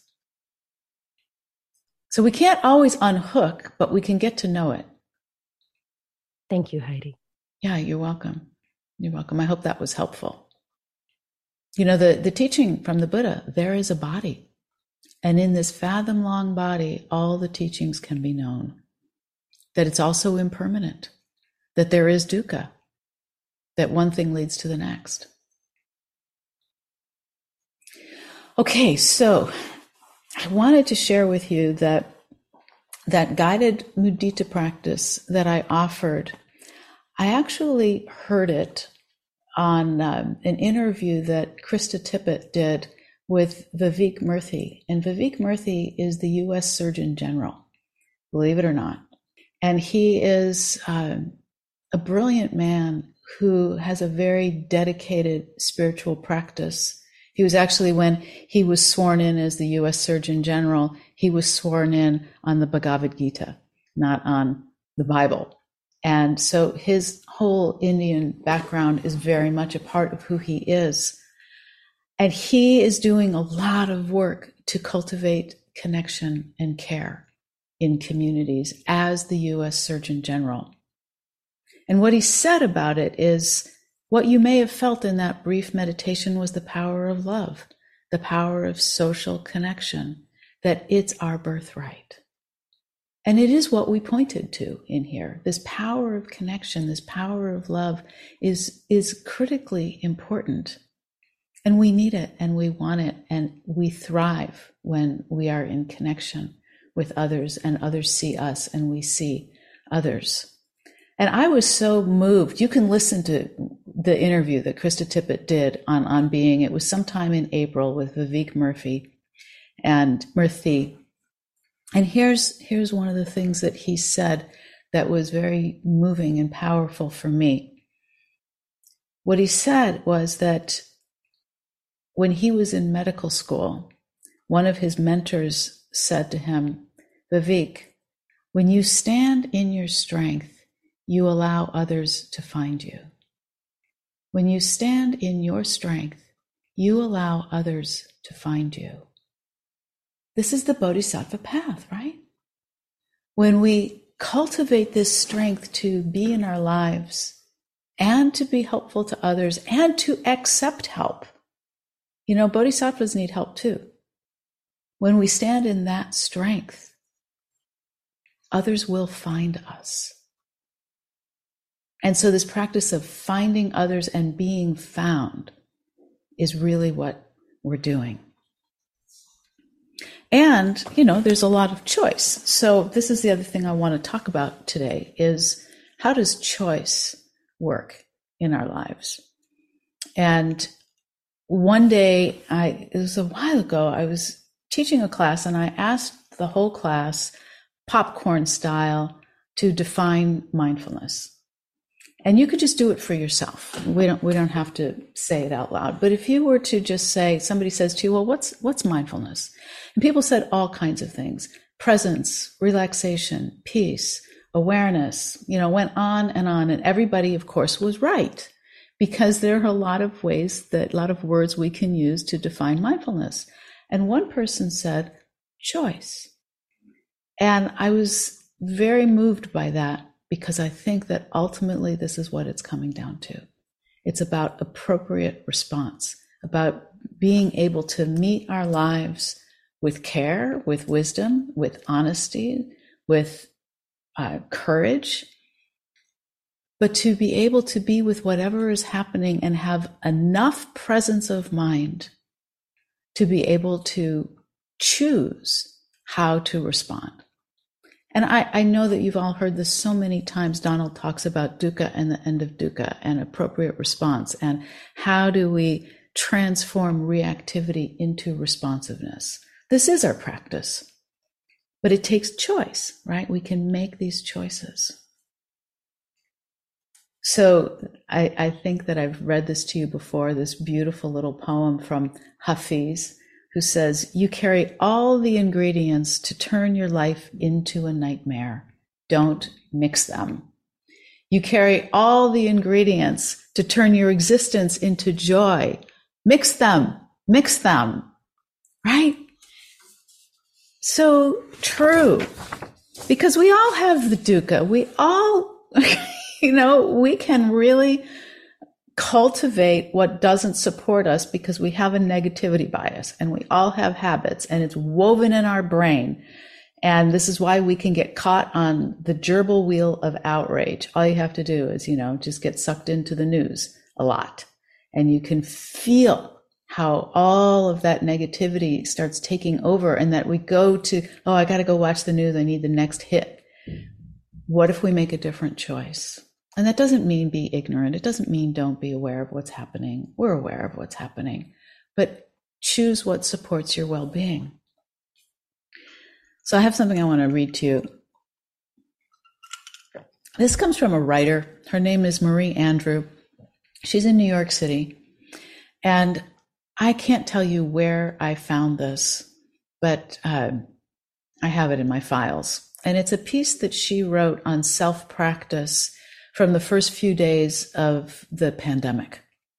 So we can't always unhook, but we can get to know it. Thank you, Heidi. Yeah, you're welcome. You're welcome. I hope that was helpful. You know, the, the teaching from the Buddha, there is a body. And in this fathom-long body, all the teachings can be known. That it's also impermanent. That there is dukkha, that one thing leads to the next. Okay, so I wanted to share with you that that guided mudita practice that I offered, I actually heard it on um, an interview that Krista Tippett did with Vivek Murthy. And Vivek Murthy is the U S Surgeon General, believe it or not. And he is um, a brilliant man who has a very dedicated spiritual practice. He was actually, when he was sworn in as the U S Surgeon General, he was sworn in on the Bhagavad Gita, not on the Bible. And so his whole Indian background is very much a part of who he is. And he is doing a lot of work to cultivate connection and care in communities as the U S Surgeon General. And what he said about it is, what you may have felt in that brief meditation was the power of love, the power of social connection, that it's our birthright. And it is what we pointed to in here. This power of connection, this power of love is, is critically important. And we need it and we want it, and we thrive when we are in connection with others and others see us and we see others. And I was so moved. You can listen to the interview that Krista Tippett did on On Being. It was sometime in April with Vivek Murthy and Murthy. And here's, here's one of the things that he said that was very moving and powerful for me. What he said was that when he was in medical school, one of his mentors said to him, Vivek, when you stand in your strength, you allow others to find you. When you stand in your strength, you allow others to find you. This is the Bodhisattva path, right? When we cultivate this strength to be in our lives and to be helpful to others and to accept help. You know, bodhisattvas need help too. When we stand in that strength, others will find us. And so this practice of finding others and being found is really what we're doing. And, you know, there's a lot of choice. So this is the other thing I want to talk about today is how does choice work in our lives? And one day, I it was a while ago, I was teaching a class and I asked the whole class, popcorn style, to define mindfulness. And you could just do it for yourself. We don't we don't have to say it out loud. But if you were to just say, somebody says to you, well, what's what's mindfulness? And people said all kinds of things. Presence, relaxation, peace, awareness, you know, went on and on. And everybody, of course, was right. Because there are a lot of ways that, a lot of words we can use to define mindfulness. And one person said, choice. And I was very moved by that because I think that ultimately this is what it's coming down to. It's about appropriate response, about being able to meet our lives with care, with wisdom, with honesty, with uh, courage, but to be able to be with whatever is happening and have enough presence of mind to be able to choose how to respond. And I, I know that you've all heard this so many times. Donald talks about dukkha and the end of dukkha and appropriate response. And how do we transform reactivity into responsiveness? This is our practice, but it takes choice, right? We can make these choices. So I, I think that I've read this to you before, this beautiful little poem from Hafiz, who says, you carry all the ingredients to turn your life into a nightmare. Don't mix them. You carry all the ingredients to turn your existence into joy. Mix them, mix them, right? So true, because we all have the dukkha. We all, you know, we can really cultivate what doesn't support us because we have a negativity bias and we all have habits and it's woven in our brain. And this is why we can get caught on the gerbil wheel of outrage. All you have to do is, you know, just get sucked into the news a lot and you can feel how all of that negativity starts taking over and that we go to, oh, I got to go watch the news. I need the next hit. What if we make a different choice? And that doesn't mean be ignorant. It doesn't mean don't be aware of what's happening. We're aware of what's happening, but choose what supports your well-being. So I have something I want to read to you. This comes from a writer. Her name is Marie Andrew. She's in New York City. And I can't tell you where I found this, but uh, I have it in my files. And it's a piece that she wrote on self-practice from the first few days of the pandemic.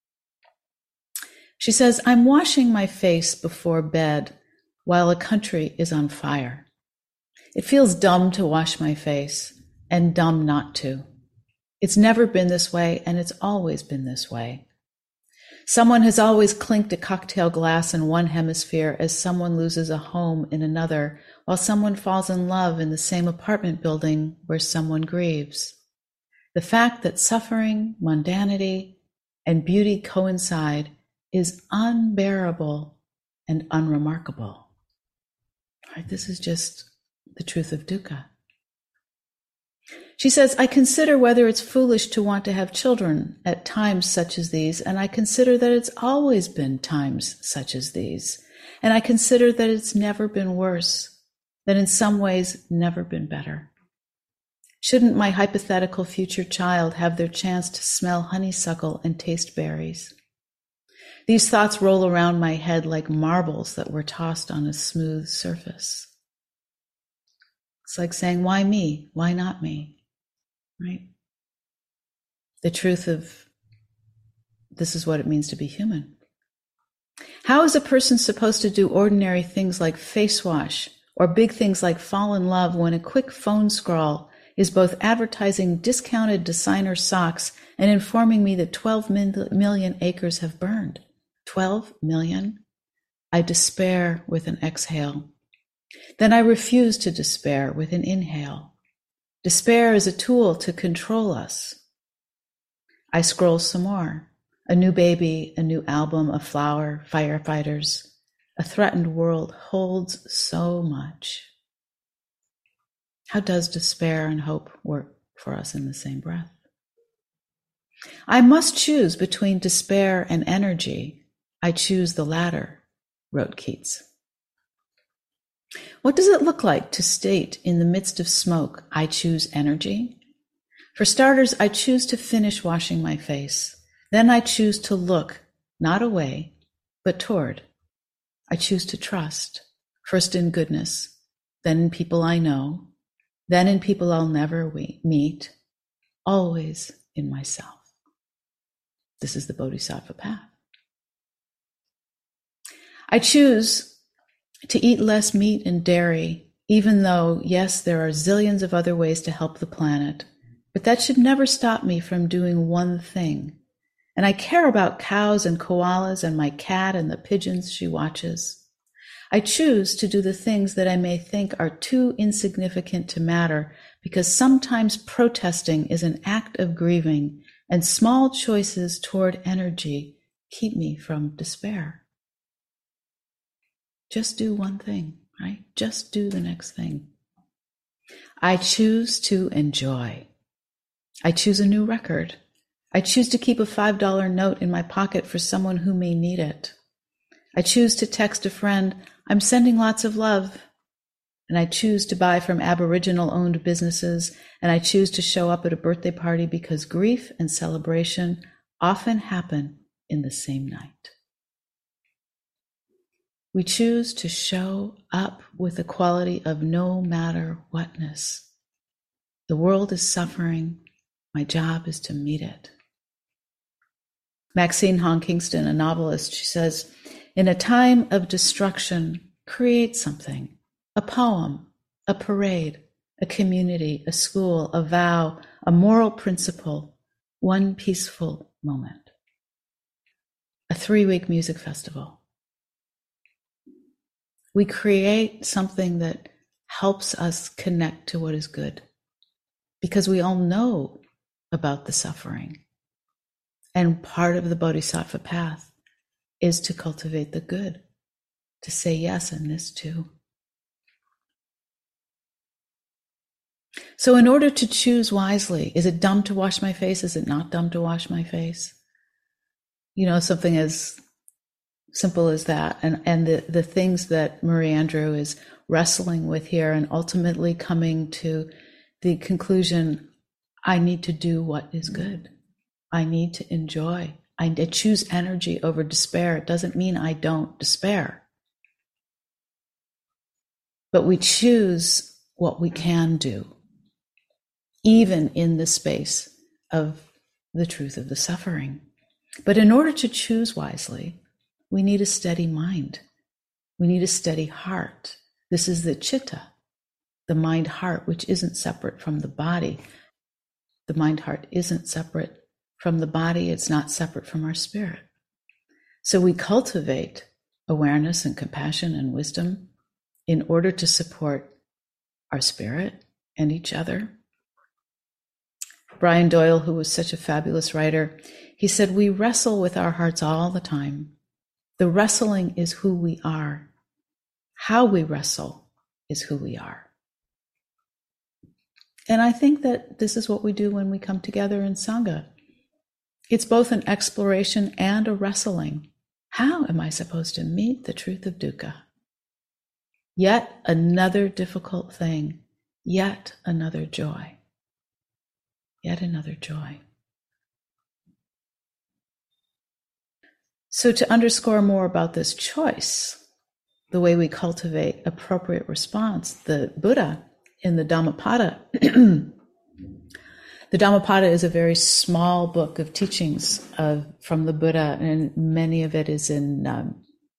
She says, I'm washing my face before bed while a country is on fire. It feels dumb to wash my face and dumb not to. It's never been this way, and it's always been this way. Someone has always clinked a cocktail glass in one hemisphere as someone loses a home in another, while someone falls in love in the same apartment building where someone grieves. The fact that suffering, mundanity, and beauty coincide is unbearable and unremarkable. Right? This is just the truth of dukkha. She says, I consider whether it's foolish to want to have children at times such as these, and I consider that it's always been times such as these, and I consider that it's never been worse, that in some ways never been better. Shouldn't my hypothetical future child have their chance to smell honeysuckle and taste berries? These thoughts roll around my head like marbles that were tossed on a smooth surface. It's like saying, why me? Why not me? Right? The truth of this is what it means to be human. How is a person supposed to do ordinary things like face wash or big things like fall in love when a quick phone scrawl is both advertising discounted designer socks and informing me that twelve million acres have burned? twelve million? I despair with an exhale. Then I refuse to despair with an inhale. Despair is a tool to control us. I scroll some more. A new baby, a new album, a flower, firefighters. A threatened world holds so much. How does despair and hope work for us in the same breath? I must choose between despair and energy. I choose the latter, wrote Keats. What does it look like to state in the midst of smoke, I choose energy? For starters, I choose to finish washing my face. Then I choose to look, not away, but toward. I choose to trust, first in goodness, then in people I know, then in people I'll never meet, always in myself. This is the Bodhisattva path. I choose to eat less meat and dairy, even though, yes, there are zillions of other ways to help the planet, but that should never stop me from doing one thing. And I care about cows and koalas and my cat and the pigeons she watches. I choose to do the things that I may think are too insignificant to matter, because sometimes protesting is an act of grieving, and small choices toward energy keep me from despair. Just do one thing, right? Just do the next thing. I choose to enjoy. I choose a new record. I choose to keep a five dollar note in my pocket for someone who may need it. I choose to text a friend, I'm sending lots of love. And I choose to buy from Aboriginal-owned businesses, and I choose to show up at a birthday party because grief and celebration often happen in the same night. We choose to show up with the quality of no matter whatness. The world is suffering. My job is to meet it. Maxine Hong Kingston, a novelist, she says, in a time of destruction, create something, a poem, a parade, a community, a school, a vow, a moral principle, one peaceful moment, a three-week music festival. We create something that helps us connect to what is good, because we all know about the suffering. And part of the Bodhisattva path is to cultivate the good, to say yes in this too. So in order to choose wisely, is it dumb to wash my face? Is it not dumb to wash my face? You know, something as simple as that. And, and the, the things that Marie Andrew is wrestling with here, and ultimately coming to the conclusion, I need to do what is good. I need to enjoy. I choose energy over despair. It doesn't mean I don't despair. But we choose what we can do, even in the space of the truth of the suffering. But in order to choose wisely, we need a steady mind. We need a steady heart. This is the chitta, the mind-heart, which isn't separate from the body. The mind-heart isn't separate from the body. It's not separate from our spirit. So we cultivate awareness and compassion and wisdom in order to support our spirit and each other. Brian Doyle, who was such a fabulous writer, he said, we wrestle with our hearts all the time. The wrestling is who we are. How we wrestle is who we are. And I think that this is what we do when we come together in Sangha. It's both an exploration and a wrestling. How am I supposed to meet the truth of dukkha? Yet another difficult thing, yet another joy, yet another joy. So to underscore more about this choice, the way we cultivate appropriate response, the Buddha in the Dhammapada, the The Dhammapada is a very small book of teachings of, from the Buddha, and many of it is in um,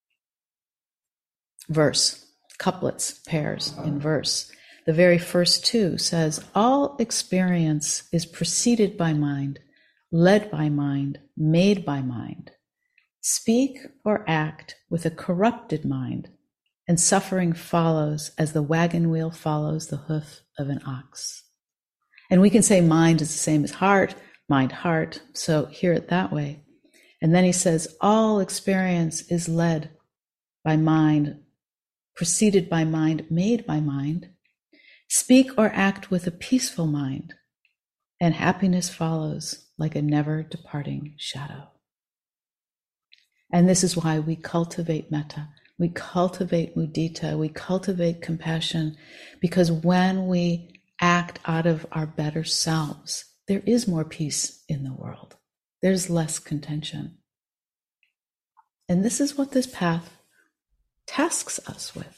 verse, couplets, pairs in verse. The very first two says, all experience is preceded by mind, led by mind, made by mind. Speak or act with a corrupted mind, and suffering follows as the wagon wheel follows the hoof of an ox. And we can say mind is the same as heart, mind, heart, so hear it that way. And then he says, all experience is led by mind, preceded by mind, made by mind. Speak or act with a peaceful mind, and happiness follows like a never departing shadow. And this is why we cultivate metta, we cultivate mudita, we cultivate compassion, because when we act out of our better selves, there is more peace in the world. There's less contention. And this is what this path tasks us with.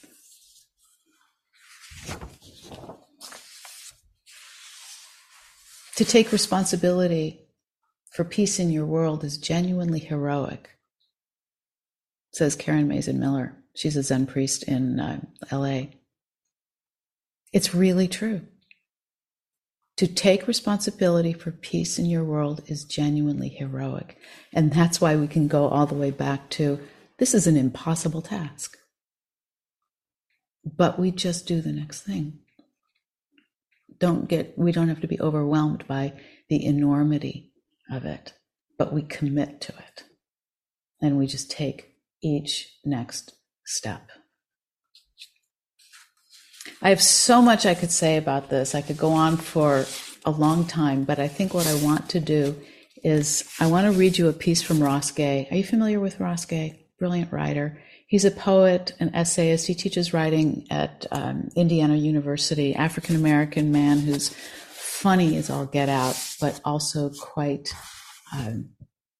To take responsibility for peace in your world is genuinely heroic, says Karen Mazin Miller. She's a Zen priest in uh, L A. It's really true. To take responsibility for peace in your world is genuinely heroic. And that's why we can go all the way back to, this is an impossible task. But we just do the next thing. Don't get, we don't have to be overwhelmed by the enormity of it, but we commit to it. And we just take each next step. I have so much I could say about this. I could go on for a long time, but I think what I want to do is I want to read you a piece from Ross Gay. Are you familiar with Ross Gay? Brilliant writer. He's a poet, an essayist. He teaches writing at um, Indiana University, African-American man who's funny as all get out, but also quite um,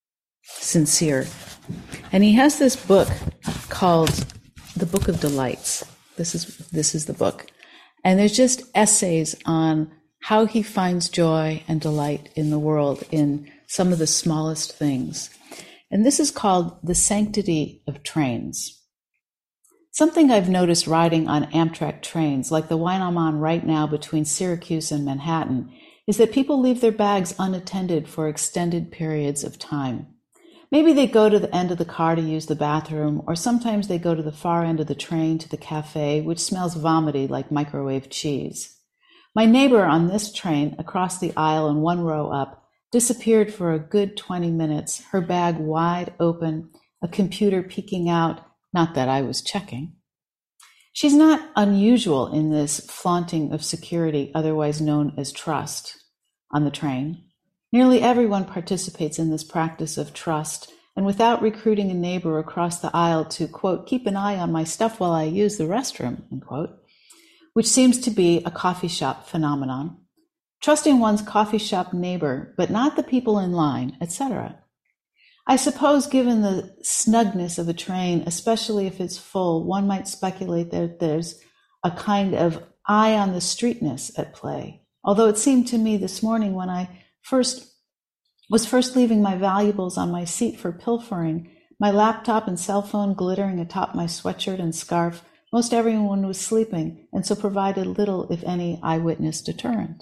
sincere. And he has this book called The Book of Delights. This is this is the book. And there's just essays on how he finds joy and delight in the world in some of the smallest things. And this is called The Sanctity of Trains. Something I've noticed riding on Amtrak trains, like the one I'm on right now between Syracuse and Manhattan, is that people leave their bags unattended for extended periods of time. Maybe they go to the end of the car to use the bathroom, or sometimes they go to the far end of the train to the cafe, which smells vomity like microwave cheese. My neighbor on this train, across the aisle and one row up, disappeared for a good twenty minutes, her bag wide open, a computer peeking out, not that I was checking. She's not unusual in this flaunting of security, otherwise known as trust, on the train. Nearly everyone participates in this practice of trust, and without recruiting a neighbor across the aisle to, quote, keep an eye on my stuff while I use the restroom, end quote, which seems to be a coffee shop phenomenon, trusting one's coffee shop neighbor, but not the people in line, et cetera. I suppose given the snugness of a train, especially if it's full, one might speculate that there's a kind of eye on the streetness at play. Although it seemed to me this morning when I First, was first leaving my valuables on my seat for pilfering, my laptop and cell phone glittering atop my sweatshirt and scarf. Most everyone was sleeping, and so provided little, if any, eyewitness deterrent.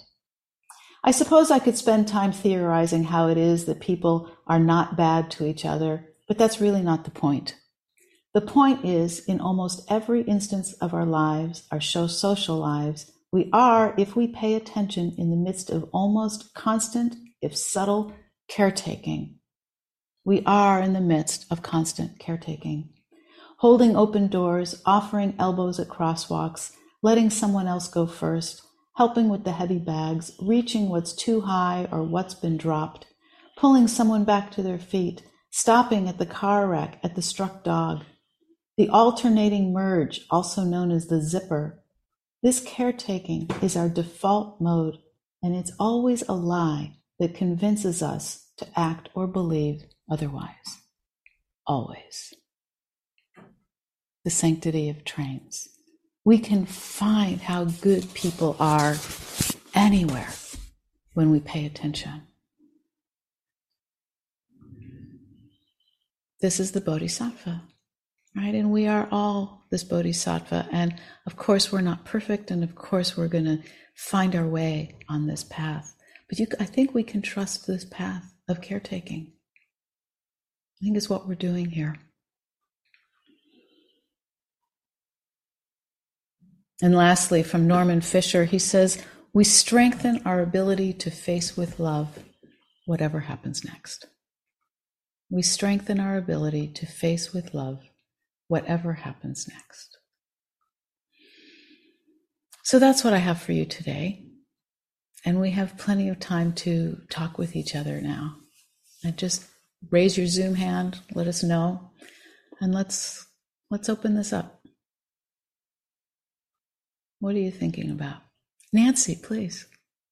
I suppose I could spend time theorizing how it is that people are not bad to each other, but that's really not the point. The point is, in almost every instance of our lives, our social lives, we are, if we pay attention, in the midst of almost constant, if subtle, caretaking. We are in the midst of constant caretaking. Holding open doors, offering elbows at crosswalks, letting someone else go first, helping with the heavy bags, reaching what's too high or what's been dropped, pulling someone back to their feet, stopping at the car wreck, at the struck dog. The alternating merge, also known as the zipper. This caretaking is our default mode, and it's always a lie that convinces us to act or believe otherwise. Always. The sanctity of trains. We can find how good people are anywhere. when we pay attention. This is the Bodhisattva, right? And we are all this Bodhisattva. And of course, we're not perfect. And of course, we're going to find our way on this path. But you, I think we can trust this path of caretaking. I think it's what we're doing here. And lastly, from Norman Fisher, he says, we strengthen our ability to face with love whatever happens next. We strengthen our ability to face with love whatever happens next. So that's what I have for you today. And we have plenty of time to talk with each other now. And just raise your Zoom hand, let us know, and let's let's open this up. What are you thinking about? Nancy, please.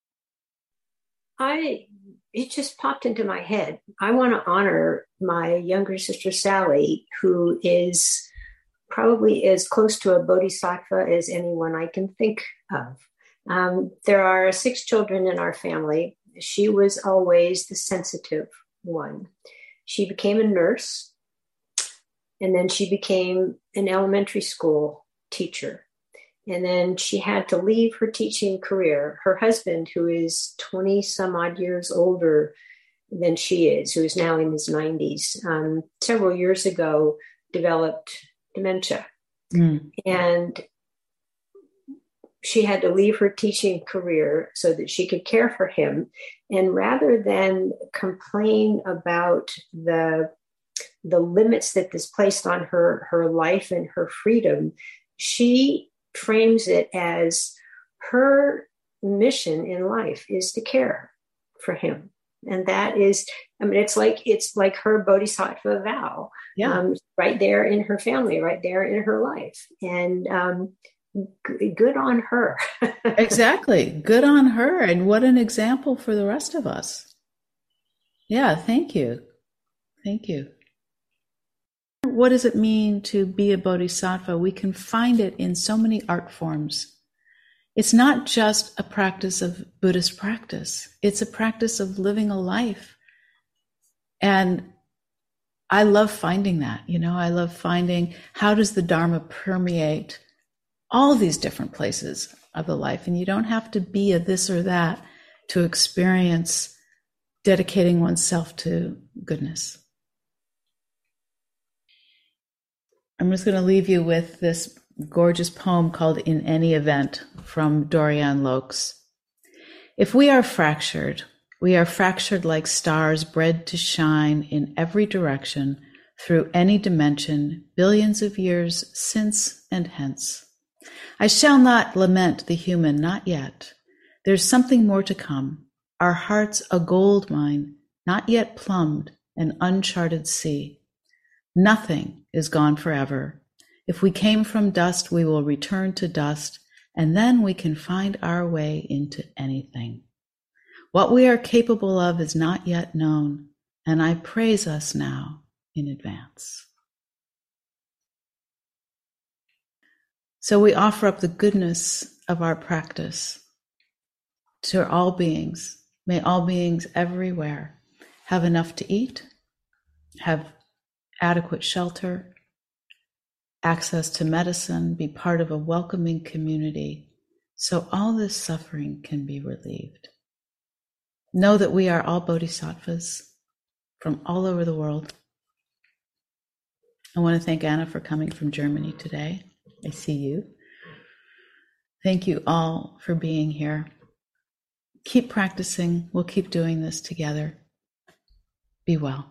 I it just popped into my head. I want to honor my younger sister Sally, who is probably as close to a bodhisattva as anyone I can think of. Um, there are six children in our family. She was always the sensitive one. She became a nurse, and then she became an elementary school teacher. And then she had to leave her teaching career. Her husband, who is twenty some odd years older than she is, who is now in his nineties, um, several years ago developed dementia. Mm. And she had to leave her teaching career so that she could care for him. And rather than complain about the, the limits that this placed on her, her life and her freedom, she frames it as her mission in life is to care for him. And that is, I mean, it's like, it's like her bodhisattva vow, yeah. um, right there in her family, right there in her life. And um, g- good on her. Exactly. Good on her. And what an example for the rest of us. Yeah. Thank you. Thank you. What does it mean to be a bodhisattva? We can find it in so many art forms. It's not just a practice of Buddhist practice. It's a practice of living a life. And I love finding that, you know, I love finding how does the Dharma permeate all these different places of the life. And you don't have to be a this or that to experience dedicating oneself to goodness. I'm just going to leave you with this gorgeous poem called In Any Event from Dorian Lokes. If we are fractured, we are fractured like stars bred to shine in every direction through any dimension, billions of years since and hence. I shall not lament the human, not yet. There's something more to come. Our heart's a gold mine, not yet plumbed, an uncharted sea. Nothing is gone forever. If we came from dust, we will return to dust, and then we can find our way into anything. What we are capable of is not yet known, and I praise us now in advance. So we offer up the goodness of our practice to all beings. May all beings everywhere have enough to eat, have adequate shelter, access to medicine, be part of a welcoming community, so all this suffering can be relieved. Know that we are all bodhisattvas from all over the world. I want to thank Anna for coming from Germany today. I see you. Thank you all for being here. Keep practicing. We'll keep doing this together. Be well.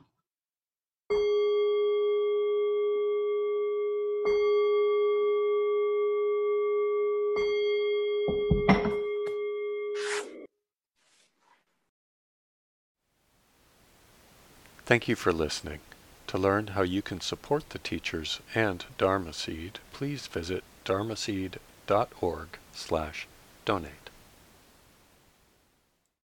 Thank you for listening. To learn how you can support the teachers and Dharma Seed, please visit dharmaseed dot org slash donate.